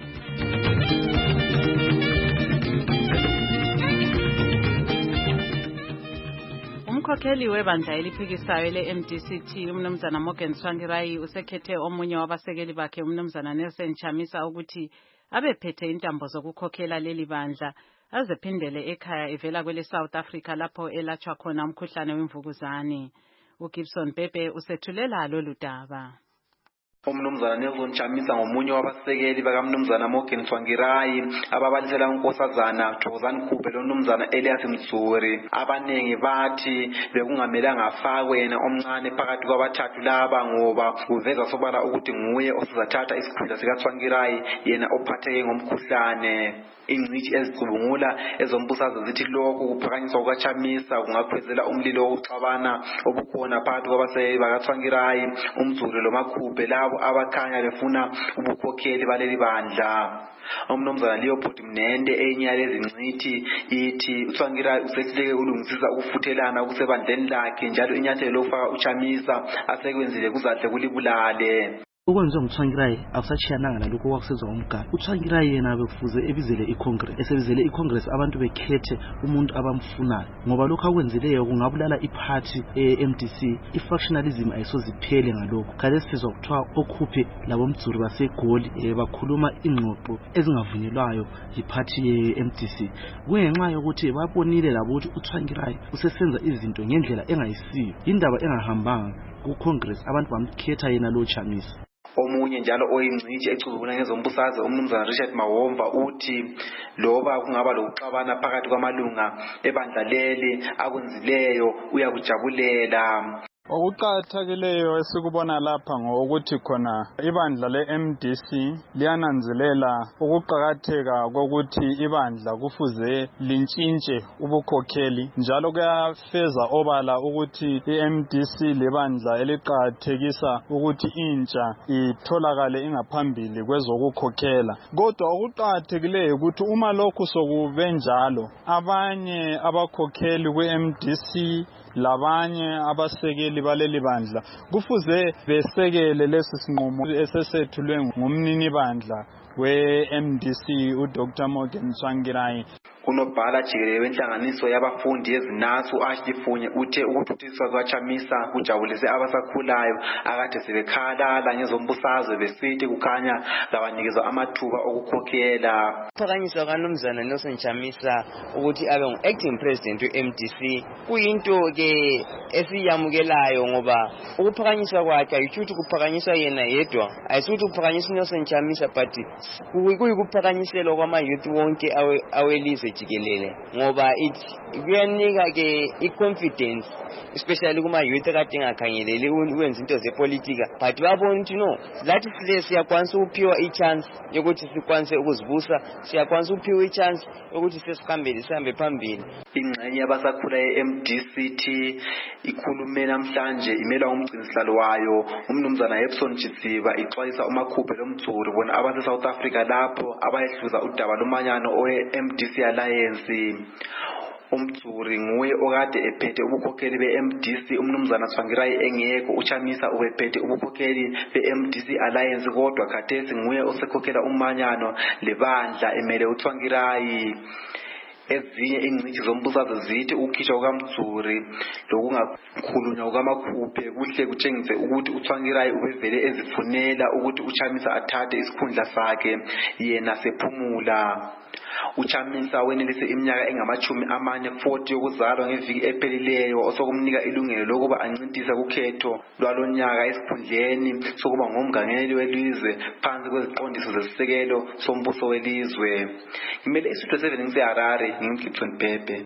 Umkhokheli webandla eliphikisayo le-MDC-T uMnumzana Morgan Tsvangirai usekhethe omunye wabasekeli bakhe uMnumzana Nelson Chamisa ukuthi abephethe intambo zokukhokhela leli bandla azephindele ekhaya evela kwele South Africa lapho elatshwa khona umkhuhlane wemvukuzane. uGibson Bebe usethulela lolu daba. uMnumzana Nelson Chamisa ngomunye wabasekeli bakaMnumzana Morgan Tsvangirai ababalisela unkosazana Thokozani Khube loMnumzana Elias Mtsuri. Abanengi bathi bekungamelanga afakwe yena omncane phakathi kwabathathu laba ngoba kuveza sobala ukuthi nguye osizathatha isikhundla sikaTsvangirai yena ophatheke ngomkhuhlane. Ingcitshi ezicubungula ezombusazwe zithi lokhu kuphakanyiswa kukaChamisa kungakhwezela umlilo wokuxabana obukhona phakathi kwabasekeli bakaTsvangirai, uMtsuri loMakhube labo abakhanya befuna ubukhokheli baleli bandla. uMnumzana Leopold Mnende enye yalezi ngcithi ithi uTsvangirai usehluleke ulungisisa ukufuthelana kusebandleni lakhe njalo inyathelo lokufaka uChamisa asekwenzile kuzadle kulibulale. Ukwenziwa nguTsvangirai akusatshiyananga nalokho okwakusenzwa ngomgaba. uTsvangirai yena bekufuze ebizele iCongress, esebizele iCongress abantu bekhethe umuntu abamfunayo ngoba lokho akwenzileyo kungabulala iparty eMDC. Ifactionalism ayisoziphele ngalokho. Kale sizwa kuthiwa okhuphe labomdzuri baseGoli bakhuluma ingxoxo ezingavunyelwayo iparty yeMDC. Kungenxa yokuthi babonile labo ukuthi uTsvangirai usesenza izinto ngendlela engayisiyo, indaba engahambanga kuCongress, abantu bamkhetha yena lo Chamisa. Omunye njalo oyingcitshi ecubungula ngezombusazwe uMnumzana Richard Mawomva uthi loba kungaba lokuxabana phakathi kwamalunga ebandla leli akwenzileyo uyakujabulela. Okuqakathekileyo esikubona lapha ngokuthi khona ibandla le-MDC liyananzelela ukuqakatheka kokuthi ibandla kufuze lintshintshe ubukhokheli, njalo kuyafeza obala ukuthi iMDC libandla eliqakathekisa ukuthi intsha itholakale ingaphambili kwezokukhokhela. Kodwa okuqakathekileyo ukuthi uma lokhu sokube njalo, abanye abakhokheli kwe-MDC labanye abasekeli baleli bandla kufuze besekele lesi sinqumo esesethulwe ngumnini bandla we-MDC uDr. Morgan Tsvangirai. Unobhala jikelele wenhlanganiso yabafundi ezinasu Ashley Funye uthe ukuthuthukiswa kwaChamisa kujabulise abasakhulayo akade sebekhalala ngezombusazwe besithi kukhanya labanikezwa amathuba okukhokhela. Ukuphakanyiswa kaMnumzana Nelson Chamisa ukuthi abe ngu-acting president we-MDC kuyinto ke esiyamukelayo ngoba ukuphakanyiswa kwakhe ayishuthi kuphakanyiswa yena yedwa, ayisuthi kuphakanyiswa Nelson Chamisa but kuyikuphakanyiselwa kwama-youth wonke awelizwe wonke jikelele ngoba kuyanika ke i-confidence especially kuma-youth kade engakhangeleli ukwenza into zepolitika but babona ukuthi no lathi siyakwanisa ukuphiwa i-chance yokuthi sikwanise ukuzibusa, siyakwanisa ukuphiwa i-chance yokuthi sihambe phambili. Ingxenye yabasakhula ye-MDCT ikhulume namhlanje imelwa umgcinisihlalo wayo umnumzana Epson Chidziba ixwayisa uMakhuphe lomdzuri bona abase-South Africa lapho abayehluza udaba lomanyano owe-MDC Alliance. Umdzuri nguye okade ephethe ubukhokheli be-MDC umnumzana Tsvangirai engekho, uChamisa ubephethe ubukhokheli be-MDC Alliance kodwa khathesi nguye osekhokhela umanyano lebandla emele uTsvangirai. Ezinye ingcithi zombusazwe zithi ukukhishwa kukaMdzuri lokungakhulunywa kukaMakhuphe kuhle kutshengise ukuthi uTsvangirai ubevele ezifunela ukuthi uChamisa athathe isikhundla sakhe yena sephumula. uChamisa wenelise iminyaka engama-40 yokuzalwa ngeviki ephelileyo osokumnika ilungelo lokuba ancintise kukhetho lwalonyaka esikhundleni sokuba ngumngangeli welizwe phansi kweziqondiso zesisekelo sombuso welizwe. Ngimele iStudio 7 ngiseHarare, ngingigibson Pepe.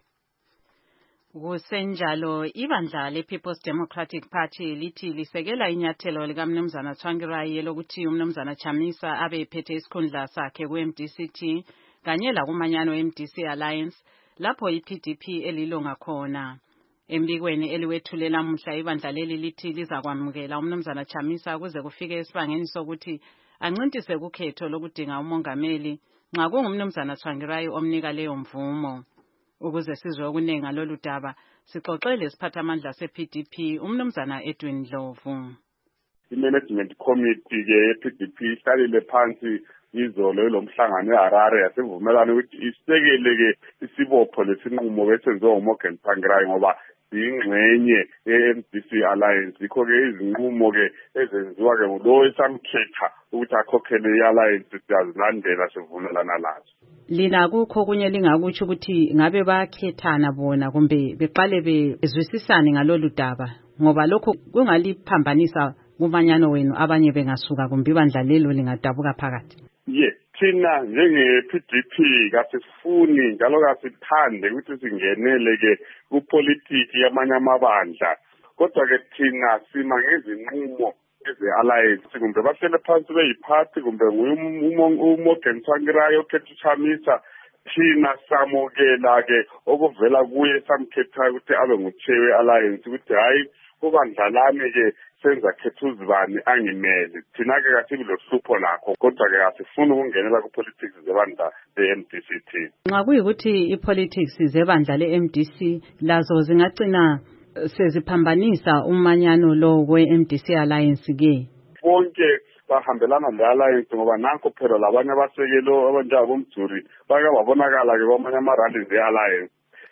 Kusenjalo ibandla le-People's Democratic Party lithi lisekela inyathelo likamnumzana Tsvangirai lokuthi umnumzana Chamisa abe ephethe isikhundla sakhe ku-MDCT kanye lakumanyano MDC Alliance lapho i-PDP elilonga khona. Embikweni eliwethulela namuhla ibandla leli lithi lizakwamukela umnumzana Chamisa kuze kufike esibangeni sokuthi ancintise kukhetho lokudinga umongameli nxa kungumnumzana Tsvangirai omnika leyo mvumo. Ukuze sizwe okunengi ngalolu daba sixoxele isiphathamandla se-PDP umnumzana Edwin Ndlovu. I-Management Committee ke ye-PDP ihlalile phansi izolo lomhlangano eHarare yasevumelana ukuthi isekele ke isibopho lesinqumo besenziwe uMorgan Tsvangirai ngoba ingxenye ye-MDC Alliance. Ikho ke izinqumo ke ezenziwa ke ngulo esamkhetha ukuthi akhokhele i-alliance siyazilandela sivumelana lazo. Lina kukho kunye lingakutsho ukuthi ngabe bakhethana bona kumbe beqale bezwisisane ngalolu daba ngoba lokho kungaliphambanisa kumanyano wenu abanye bengasuka kumbe ibandla lelo lingadabuka phakathi. Thina njenge-PDP kasifuni njalo kasithande ukuthi singenele ke kupolitiki yamanye amabandla kodwa ke thina sima ngezinqumo eze-alliance kumbe bahlele phansi beyiphathi kumbe uMorgan Tsvangirai okhetha uChamisa thina samukela ke okuvela kuye samkhetha ukuthi abe nguchair we-alliance ukuthi hayi kubandlalane ke senza khetha uzibani angimele. Thina ke kasibi lohlupho lakho kodwa ke asifuni ukungenela ku-politics zebandla le-MDCT. Nxa kuyikuthi i-politics zebandla le-MDC lazo zingagcina seziphambanisa umanyano lo we-MDC Alliance ke bonke bahambelana le-alliance ngoba nanko phela labanye abasekelo abanjengabomdzuri bake babonakala ke kwamanye ama-rallies e-alliance.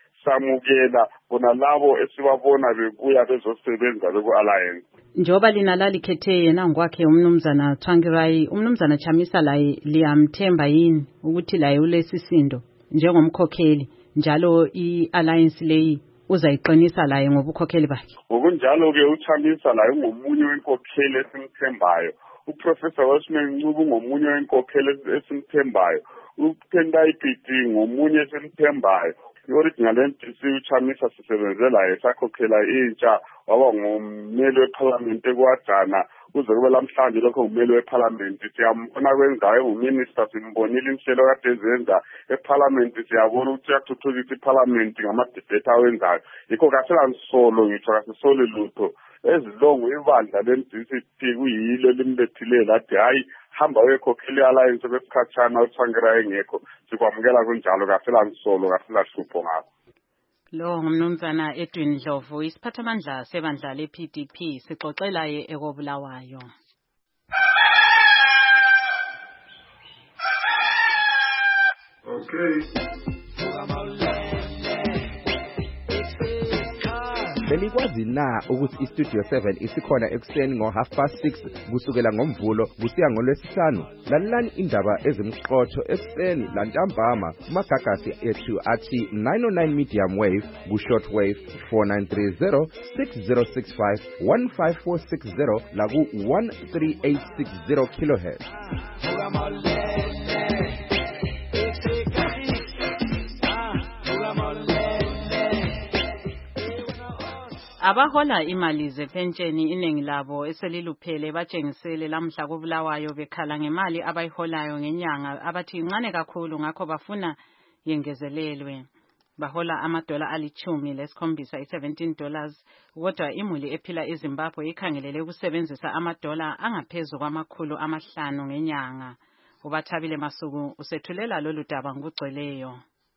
Samukela bona labo esibabona bebuya bezosebenza beku-alliance. Njoba lina lalikhethe yena ngokwakhe umnumzana Tsvangirai, umnumzana Chamisa laye liyamthemba yini ukuthi laye ulesisindo njengomkhokheli njalo i-alliance leyi uzayiqinisa laye ngobukhokheli bakhe? Ngokunjalo ke uChamisa laye ungomunye wenkokheli esimthembayo. Uprofessor Washman Ncube ngomunye wenkokheli esimthembayo. uTendai PT ngomunye esimthembayo. I-original MDC uChamisa sisebenzela esakhokhela intsha waba ngummeli weParliament ekwadana kuze kube lamhlanje lokho ngummeli weParliament. Siyambona kwenzayo nguminister, simbonile inhlelo kade ezenza eParliament, siyabona ukuthi uyathuthukisa iParliament ngamadebate awenzayo. Yikho kaselansolo ngitsho kasisole lutho ezilongo ibandla le-MDC kuyilo limbethile lathi hayi hamba uyekhokhela i-alliance kwesikhatshana uTsvangirai engekho. Sikwamukela kunjalo kaselansolo kaselahlupho ngakho. Lo ngumnumzana Edwin Ndlovu, isiphathamandla sebandla le-PDP, sixoxela eKobulawayo. Belikwazi na ukuthi iStudio 7 isikhona ekuseni ngo6:30 kusukela ngoMvulo kusiya ngoLwesihlanu? Lalelani indaba ezimqotho ekuseni lantambama kumagagasi ethu athi 909 medium wave ku-short wave 4930 6065 15460 laku 13860 kilohertz. Abahola imali zepentsheni iningi labo eseliluphele batshengisele lamhla koBulawayo bekhala ngemali abayiholayo ngenyanga abathi incane kakhulu ngakho bafuna yengezelelwe. Bahola $17 $17 kodwa imuli ephila eZimbabwe ikhangelele ukusebenzisa $500 500 ngenyanga. Ubathabile Masuku usethulela lolu daba ngokugcweleyo.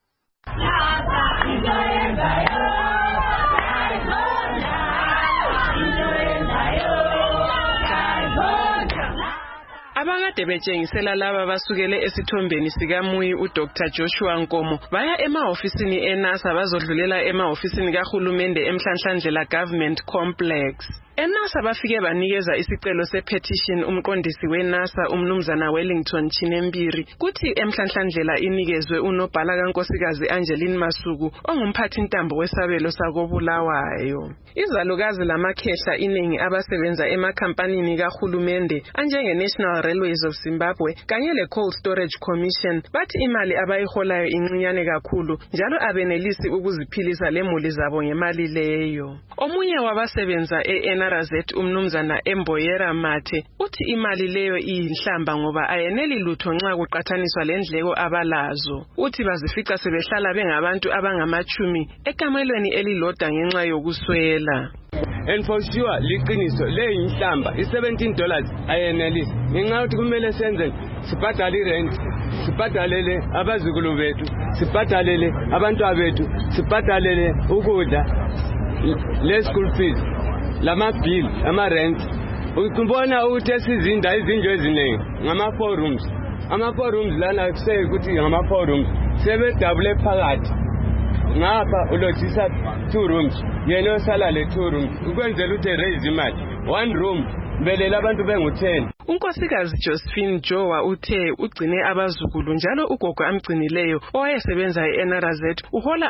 Abakade betshengisela laba basukele esithombeni sikaMuyi uDr Joshua Nkomo baya emahofisini eNASA bazodlulela emahofisini kahulumende eMhlanhlandlela Government Complex. eNASA bafike banikeza isicelo sepetition umqondisi weNASA umnumzana Wellington Chinembiri kuthi eMhlanhlandlela inikezwe unobhala kaNkosikazi Angeline Masuku ongumphathi ntambo wesabelo sakoBulawayo. Izalukazi lamakhehla iningi abasebenza emakhampanini kahulumende anjenge National Railways of Zimbabwe kanye le Cold Storage Commission bathi imali abayiholayo incinyane kakhulu njalo abenelisi ukuziphilisa lemuli zabo ngemali leyo. Omunye wabasebenza eNRZ umnumzana Emboyera Mathe uthi imali leyo iyinhlamba ngoba ayeneli lutho nxa kuqathaniswa lendleko abalazo. Uthi bazifica sebehlala bengabantu abangamachumi ekamelweni elilodwa ngenxa yokuswela. And for sure liqiniso leyinhlamba $17 ayenelisi ngenxa ukuthi kumele senze sibhadale irent sibhadalele abazukulu bethu sibhadalele abantwana bethu sibhadalele ukudla le school fees lama bill ama rent ukubona ukuthi esizinda izinto eziningi ngama forums lana kusey ukuthi ngama forums sebe double phakathi ngapha ulojisa 2 rooms yena osala le 2 rooms ukwenzela ukuthi raise imali 1 room belela abantu bengu10. Unkosikazi Josephine Jowa uthe ugcine abazukulu njalo ugogo amgcinileyo owayesebenza eNRZ uhola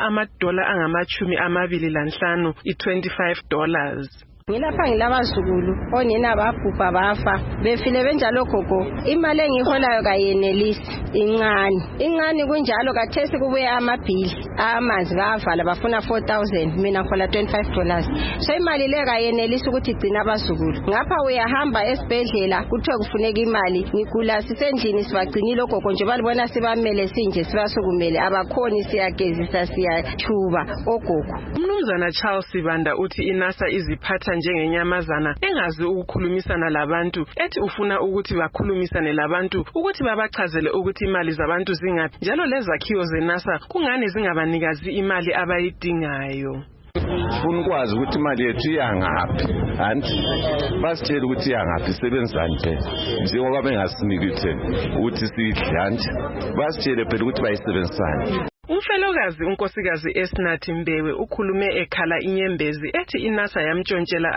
$25 $25. Ngilapha ngilabazukulu onina babhubha bafa befile benjalo gogo imali engiholayo kayenelisi incane kunjalo kathesi kubuye amabhili amanzi bavala bafuna $4,000 mina ngihola $25 so imali le kayenelisi ukuthi igcina abazukulu ngapha uyahamba esibhedlela kuthiwe kufuneka imali ngigula sisendlini sibagcinile ogogo nje balibona sibamele sinje sibasukumele abakhoni siyagezisa siyachuba ogogo. Umnumzana Charles Sibanda uthi iNASA iziphatha njengenyamazana engazi ukukhulumisana labantu ethi ufuna ukuthi bakhulumisane labantu ukuthi babachazele ukuthi imali zabantu zingaphi njalo lezakhiwo zeNASA kungani zingabanikazi imali abayidingayo. Ufuna ukwazi ukuthi imali yethu iyangaphi anti basitshela ukuthi iyangaphi sebenza nje njengoba bengasiniki ukuthi sidle anti basitshele phela ukuthi bayisebenzisane. Umfelokazi unkosikazi Esnathi Mbewe ukhulume ekhala inyembezi ethi iNASA yamtshontshela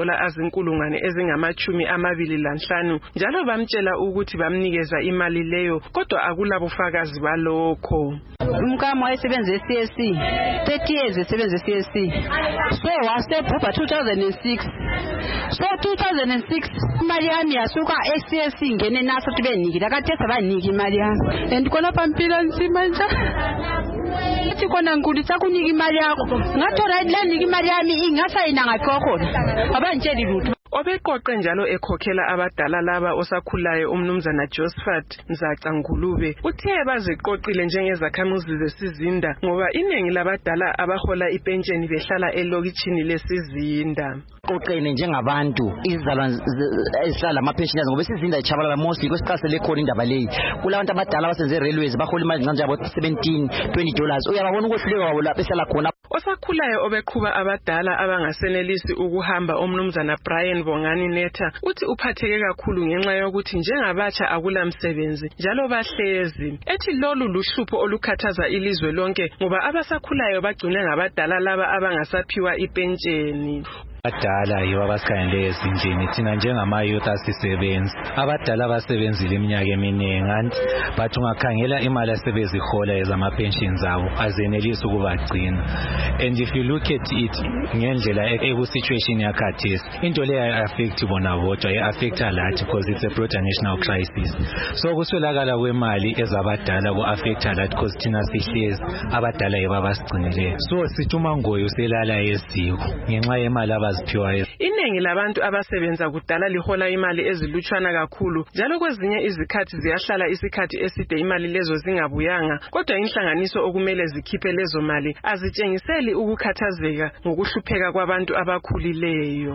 $25 njalo bamtshela ukuthi bamnikeza imali leyo kodwa akulabufakazi balokho. Umkamo wayesebenza eCSC 30 years esebenza eCSC so wasebhubha 2006 so 2006 imali yami yasuka eCSC ngene eNASA ukuthi benikile akathesa baniki imali yami and khona pampila nzima nje ithi khona ngulitsa kunika imali yakho ngathola ilenika imali yami ingasayina ngaqokho abantsheli lutho. Obeqoqe njalo ekhokhela abadala laba osakhulayo umnumzana Josephat Mzaca Ngulube uthe baziqoqile njengezakhamuzi zesizinda ngoba iningi labadala abahola ipentsheni behlala elokitshini lesizinda. Qoqene njengabantu izizalwane ezihlala ama-pensioners ngoba isizinda ichabalala mostly kwesiqasele khona indaba leyi kulabantu abadala abasenze railways bahola imali nganje abo $17-20 uyababona ukwehluleka kwabo lapho ehlala khona. Osakhulayo obeqhuba abadala abangasenelisi ukuhamba omnumzana Brian Bongani Neta uthi uphatheke kakhulu ngenxa yokuthi njengabatsha akulamsebenzi njalo bahlezi ethi lolu luhlupho olukhathaza ilizwe lonke ngoba abasakhulayo bagcine ngabadala laba abangasaphiwa ipentsheni. Abadala yibo abasikhangele ezinjini thina njengama-youth asisebenzi. Abadala basebenzile iminyaka eminingi but ungakhangela imali asebezihola ezama-pensions abo azenelisi ukubagcina. And if you look at it ngendlela eku-situation yakhathesi, into leyo ayi-affect bona bodwa, i-affecta lathi because it's a broader national crisis. So kuswelakala kwemali ezabadala ku-affecta lathi because thina sihlezi abadala yibo abasigcinileyo. So sithi uMangoyi uselala eziko ngenxa yemali abaziphiwayo. Iningi labantu abasebenza kudala lihola imali ezilutshwana kakhulu, njalo kwezinye izikhathi ziyahlala isikhathi eside imali lezo zingabuyanga, kodwa inhlanganiso okumele zikhiphe lezo mali azitshengiseli ukukhathazeka ngokuhlupheka kwabantu abakhulileyo.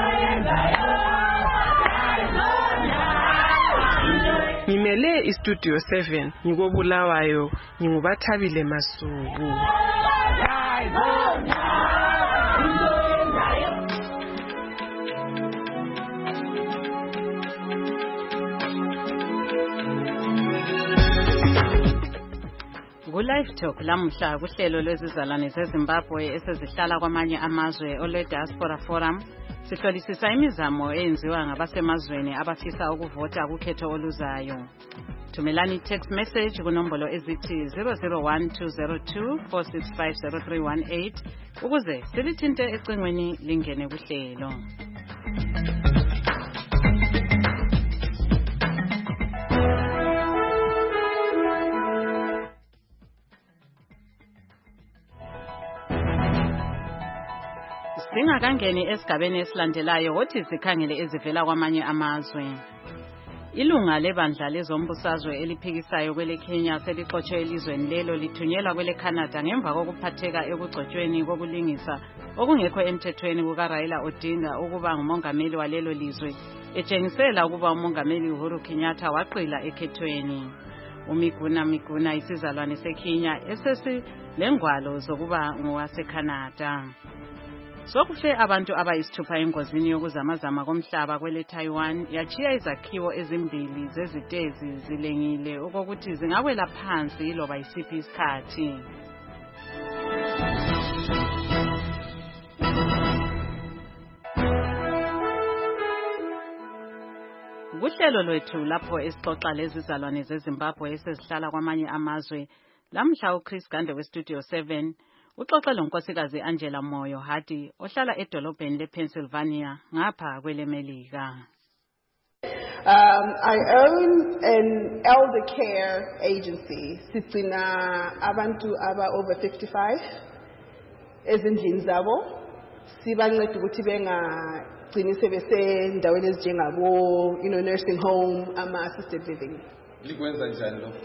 Ngimele iStudio 7 ngikobulawayo, nginguBathabile Masuku. Ku-Live Talk lamhla kuhlelo lwezizalwane zeZimbabwe esezihlala kwamanye amazwe olwe-Diaspora Forum sihlolisisa imizamo eyenziwa ngabasemazweni abafisa ukuvota kukhetho oluzayo. Thumelani text message kunombolo ezithi 0012024650318 ukuze silithinte ecingweni lingene kuhlelo. Singakangeni esigabeni esilandelayo wothi sikhangele ezivela kwamanye amazwe. Ilunga lebandla lezombusazwe eliphikisayo kwele Kenya selixotshe elizweni lelo lithunyelwa kwele Canada ngemva kokuphatheka ekugcotshweni kokulingisa okungekho emthethweni kukaRaila Odinga ukuba ngumongameli walelo lizwe, etshengisela ukuba umongameli Uhuru Kenyatta waqila ekhethweni. Miguna isizalwane seKenya lengwalo zokuba ngowaseCanada. Sokufe abantu abayisithupha engozini yokuzamazama komhlaba kwele Taiwan yachiya izakhiwo ezimbili zezitezi zilengile okokuthi zingawela phansi loba isiphi isikhathi. Kuhlelo lwethu lapho esixoxa lezizalwane zeZimbabwe esezihlala kwamanye amazwe, lamhla uChris Gande weStudio 7 uxoxe lonkosikazi Angela Moyo Hadi ohlala edolobheni lePennsylvania ngapha kweleMelika. I own an elder care agency. Sigcina abantu aba over 55 ezindlini zabo. Sibanceda ukuthi bengagcini sebesendaweni ezinjengabo, nursing home, assisted living. Likwenza njani lo?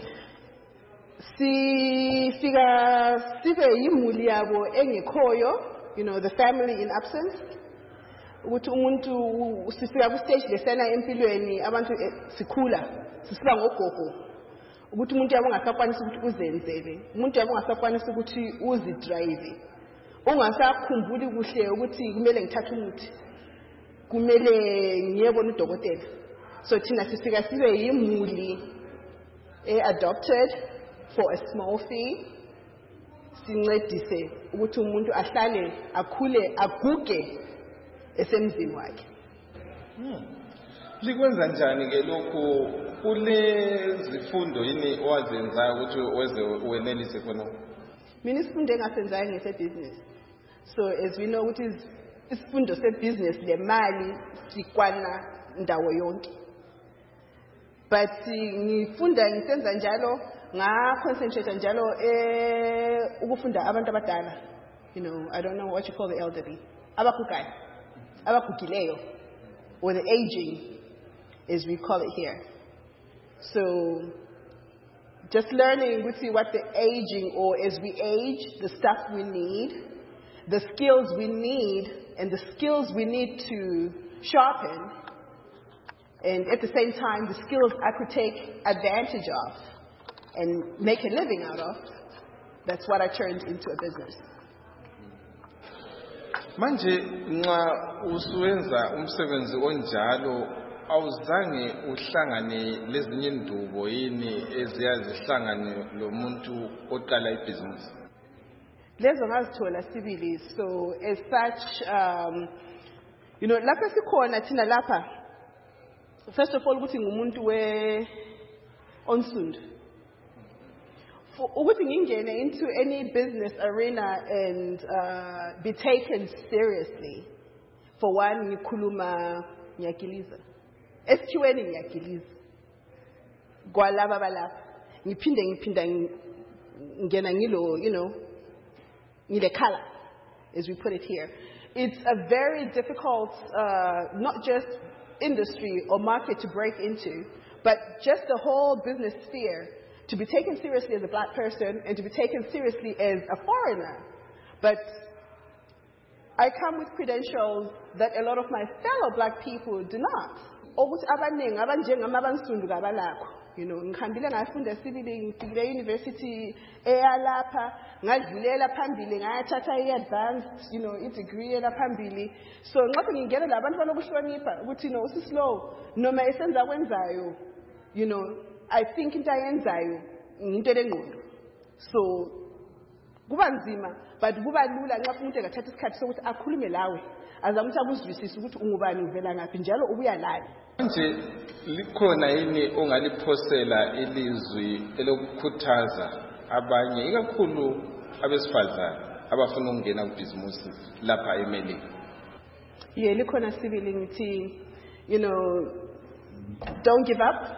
Sifika sibe yimuli yabo engekhoyo, the family in absence. Ukuthi umuntu sifika ku stage lesena empilweni abantu sikhula sisiba ngogogo, ukuthi umuntu yabo ungasakwanisa ukuthi uzenzele, umuntu yabo ungasakwanisa ukuthi uzidrive, ungasakhumbuli kuhle ukuthi kumele ngithathe umuthi, kumele ngiyebona udokotela. So thina sifika sibe yimuli adopted for a small fee, sincedise ukuthi umuntu ahlale akhule aguge esemzini wakhe. Likwenza njani ke lokho kule zifundo yini owazenzayo ukuthi weze wenelise khona? Mina isifundo engasenzayo ngesebusiness. So as we know ukuthi isifundo sebusiness lemali sikwana ndawo yonke. But ngifunda ngisenza njalo concentrate njalo ukufunda abantu abadala. I don't know what you call the elderly. Abagugileyo, or the aging, as we call it here. So just learning what the aging, or as we age, the stuff we need, the skills we need, and the skills we need to sharpen, and at the same time the skills I could take advantage of and make a living out of. That's what I turned into a business. Manje nxa usuwenza umsebenzi onjalo awuzange uhlangane lezinye indubo yini eziyazihlangane lomuntu oqala ibhizinisi? Lezo ngazithola sibili. So as such You know, lapha sikhona thina lapha. First of all, ukuthi ngumuntu onsundu. Ukuthi ngingene into any business arena and be taken seriously. For one, ngikhuluma ngiyagiliza. Esikhiweni ngiyagiliza. Kwalaba balapha. Ngiphinda ngena ngilo, you know, ngile color, as we put it here. It's a very difficult, not just industry or market to break into, but just the whole business sphere to be taken seriously as a black person and to be taken seriously as a foreigner. But I come with credentials that a lot of my fellow black people do not. You know, ngikhambile ngafunda sibili ngifike university eyalapha ngadlulela phambili ngayathatha i-advanced, you know, i-degree elaphambili. So nxa ngingena labantu banokuhlonipha ukuthi no usislow noma esenza kwenzayo, you know, I think into ayenzayo into lengqondo. So kuba nzima but kuba lula nxa umuntu engathatha isikhathi sokuthi akhulume lawe azama ukuthi akuzwisise ukuthi ungubani uvela ngaphi njalo ubuya lani. Nje likhona yini ongaliphosela ilizwi elokukhuthaza abanye ikakhulu abesifazane abafuna ukungena kubhizimusi lapha eMelika? Yeah, likhona sibili ngithi, you know, don't give up.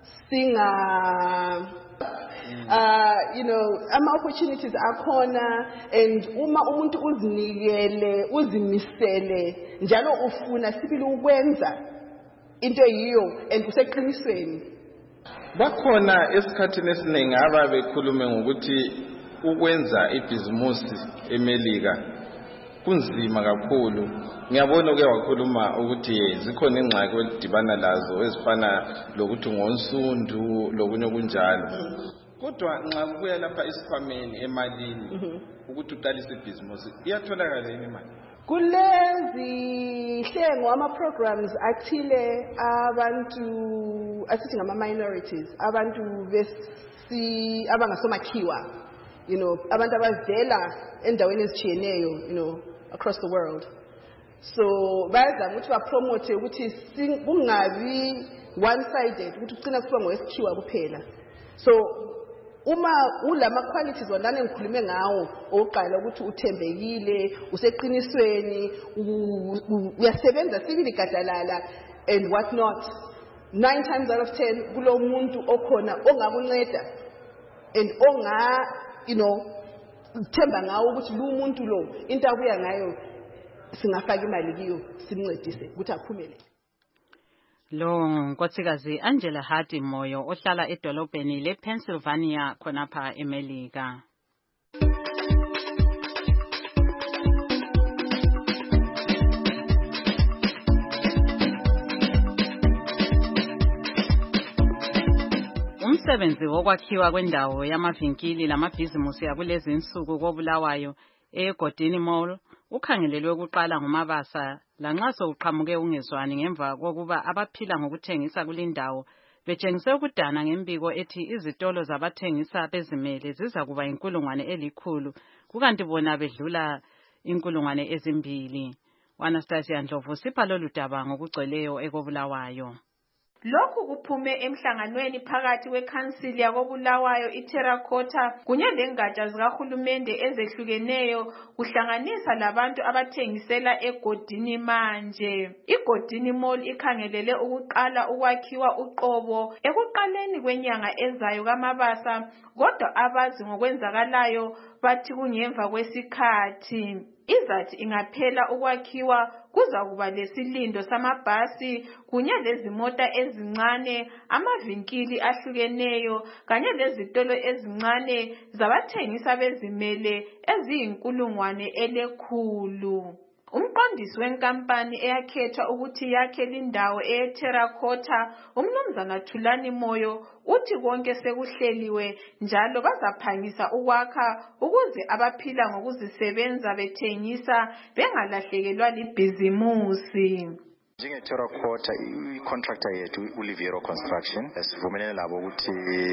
You know, ama-opportunities akhona, and uma umuntu uzinikele uzimisele njalo ufuna sibili ukwenza into yiyo and useqinisweni. Bakhona esikhathini esiningi ababekhulume ngokuthi ukwenza ibhizimusi eMelika kunzima kakhulu. Ngiyabona ke wakhuluma ukuthi zikhona ingxaki olidibana lazo ezifana lokuthi ngonsundu lokunye okunjalo. Kodwa nxa kubuya lapha isikhwameni emalini ukuthi uqalise ibhizimusi iyatholakala yini imali? Kulezi hlengo ama-programs athile abantu asithi ngama-minorities, abantu abangasomakhiwa, you know, abantu abavela endaweni ezitshiyeneyo, you know, across the world. So bayazama ukuthi bapromote ukuthi kungabi one-sided ukuthi ugcina kuthiwa ngowesikhiwa kuphela. So uma ulama qualities wandane ngikhulume ngawo oqala ukuthi uthembekile, useqinisweni, uyasebenza sibili gadalala and what not, 9 times out of 10 kulo muntu okhona ongakunceda and you know, themba ngawo ukuthi lo muntu lo into abuya ngayo singafaka imali kiyo simncedise ukuthi aphumele. Lo nkosikazi Angela Hardy Moyo ohlala edolobheni lePennsylvania khonapha eMelika. Umsebenzi wokwakhiwa kwendawo yamavinkili lamabhizimusi yakulezi insuku koBulawayo eGodini Mall ukhangelelwe ukuqala ngumabasa lanxa sowuqhamuke ungezwani ngemva kokuba abaphila ngokuthengisa kulindawo betshengise ukudana ngembiko ethi izitolo zabathengisa bezimele ziza kuba 100,000 kukanti bona bedlula 2,000. Anastasia Ndlovu sipha lolu daba ngokugcweleyo ekobulawayo. Lokhu kuphume emhlanganweni phakathi kwekhansili yakoBulawayo iTerracotta kunye lengatsha zikahulumende ezehlukeneyo kuhlanganisa labantu abathengisela eGodini manje. IGodini Mall ikhangelele ukuqala ukwakhiwa uqobo ekuqaleni kwenyanga ezayo kaMabasa, kodwa abazi ngokwenzakalayo bathi kungemva kwesikhathi. Izathi ingaphela ukwakhiwa kuzakuba lesilindo samabhasi kunye lezimota ezincane, amavinkili ahlukeneyo kanye lezitolo ezincane zabathengisa bezimele eziyi100,000. Umqondisi wenkampani eyakhethwa ukuthi yakhe lindawo eTerracotta, umnumzana Thulani Moyo, uthi konke sekuhleliwe njalo bazaphangisa ukwakha ukuze abaphila ngokuzisebenza bethengisa bengalahlekelwa libhizimusi. Njenge-terracotta i-contractor yethu uLiviero Construction sivumelene labo ukuthi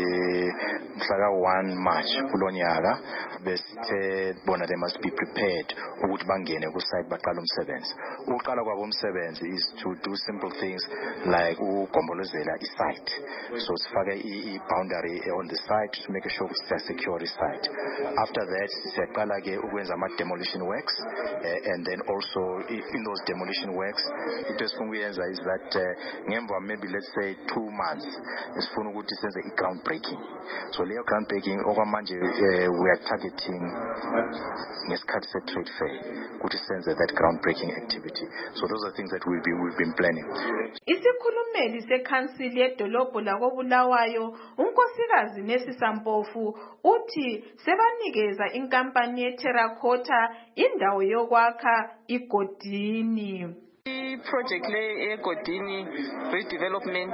mhla ka-1 March kulo nyaka besithe bona they must be prepared ukuthi bangene ku-site baqala umsebenzi. Ukuqala kwabo umsebenzi is to do simple things like ukugombolozela i-site. So sifake i-boundary on the site to make sure ukuthi secure i-site. After that siyaqala ke ukwenza ama-demolition works and then also in those demolition works is that ngemva maybe let's say 2 months sifuna ukuthi senze i-ground breaking. So leyo ground breaking okwamanje we are targeting ngesikhathi se-trade fair ukuthi senze that ground breaking activity. So those are things that we've been planning. Isikhulumeli sekhansili yedolobho lakoBulawayo unkosikazi Nesisa Mpofu uthi sebanikeza inkampani yeTerracotta indawo yokwakha igodini. Project le egodini redevelopment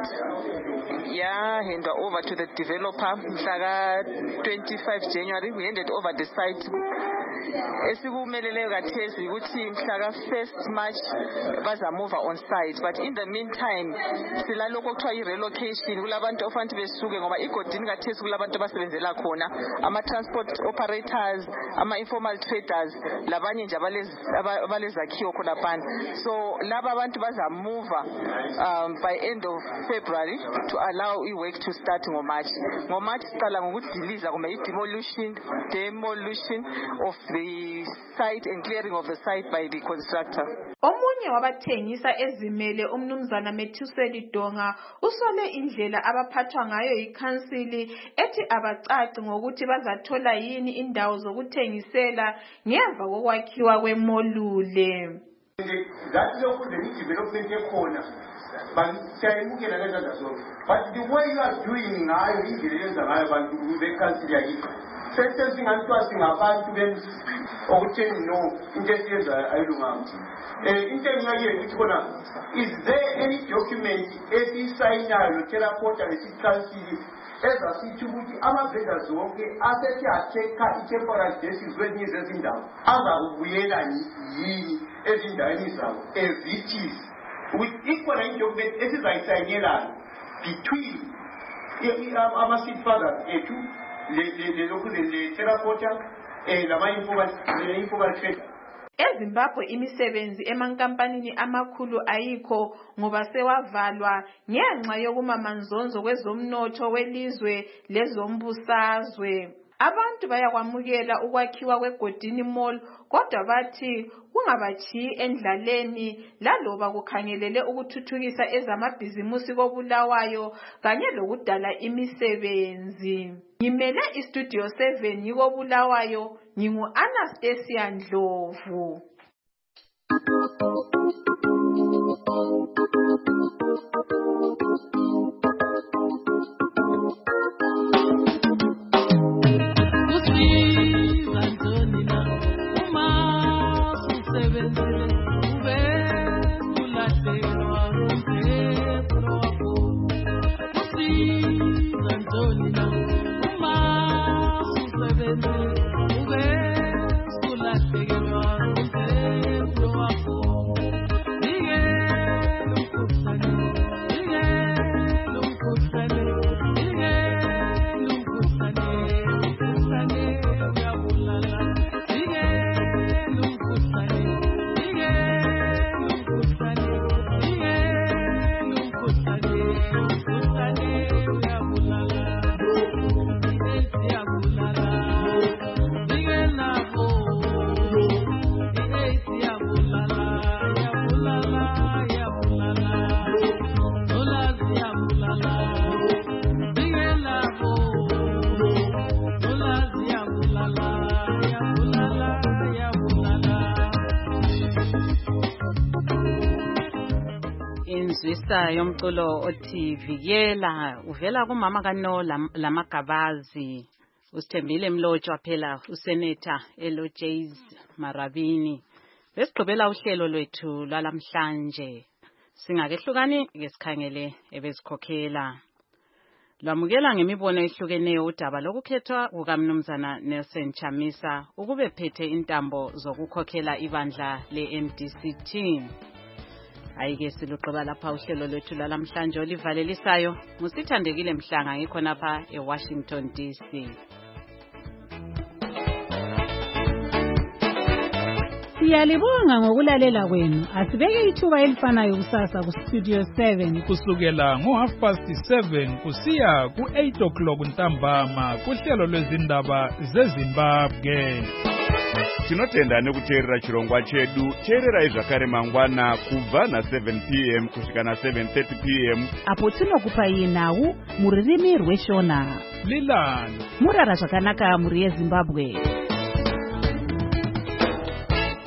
handed over to the developer mhla 25 January. We handed over the site. Esikumeleleyo kathesi ukuthi mhla 1 March baza move on site, but in the meantime silaloko kuthiwa i-relocation kulabantu ofanele besuke ngoba igodini kathesi kulabantu abasebenzela khona ama-transport operators, ama-informal traders labanye nje abalezakhiwo khona phana. So laba abantu baza move by end of February to allow i-work to start ngoMarch. ngoMarch siqala ngokudiliza kumbe demolition of the site and clearing of the site by the constructor. Omunye wabathengisa ezimele umnumzana Methuseli Donga usole indlela abaphathwa ngayo ikhansili ethi abacaci ngokuthi bazathola yini indawo zokuthengisela ngemva kokwakhiwa kwemolule. That is also the development ekhona bayayimukela kanjalo zonke, but the way you are doing ngayo indlela yenza ngayo abantu bekhansili yakithi sesinganthiwa singabantu okutheni no into esiyenza ayilunganga. Into engingayeni ukuthi khona, is there any document esiyisayinayo noTerracotta nesikhansili ezasithi ukuthi ama-vendors wonke asethi athekha i-temporary basis kwezinye zezindawo azakubuyela yini ezindaweni zabo as it is, ukuthi ikhona i-document esizayisayinelayo between ama-seed fathers ethu le-Terracotta lama-informal traders. EZimbabwe imisebenzi emankampanini amakhulu ayikho ngoba sewavalwa ngenxa yokumamanzonzo kwezomnotho welizwe lezombusazwe. Abantu bayakwamukela ukwakhiwa kwegodini mall kodwa bathi kungabachiyi endlaleni laloba kukhangelele ukuthuthukisa ezamabhizimusi koBulawayo kanye lokudala imisebenzi. Ngimele iStudio 7 yikoBulawayo, ngingu-Anastasia Ndlovu. Inzwisa yomculo othi Vikela uvela kumama kaNo Lamagabazi. Usithembile Mlotshwa phela usenator Elojays Marabini. Besigqibela uhlelo lwethu lwalamhlanje. Singakehlukani ngesikhangele ebezikhokhela. Lwamukela ngemibono ehlukeneyo udaba lokukhethwa kukaMnumzana Nelson Chamisa ukube phethe intambo zokukhokhela ibandla leMDCT. Ayike siluqoba lapha uhlelo lwethu lalamhlanje olivalelisayo. Musithandekile Mhlanga ngikhonapha eWashington DC. Siyalibonga ngokulalela kwenu. Asibeke ithuba elifanayo kusasa ku Studio 7 kusukela ngo7:30 kusiya ku8 ntambama kuhlelo lwezindaba zeZimbabwe. Tinotenda nekuteerera chirongwa chedu. Teerera zvakare mangwana kubva na7 p.m. kusvika na7:30 p.m. apo tinokupa nhau muririmi rweshona. Lilani murara zvakanaka muri yeZimbabwe.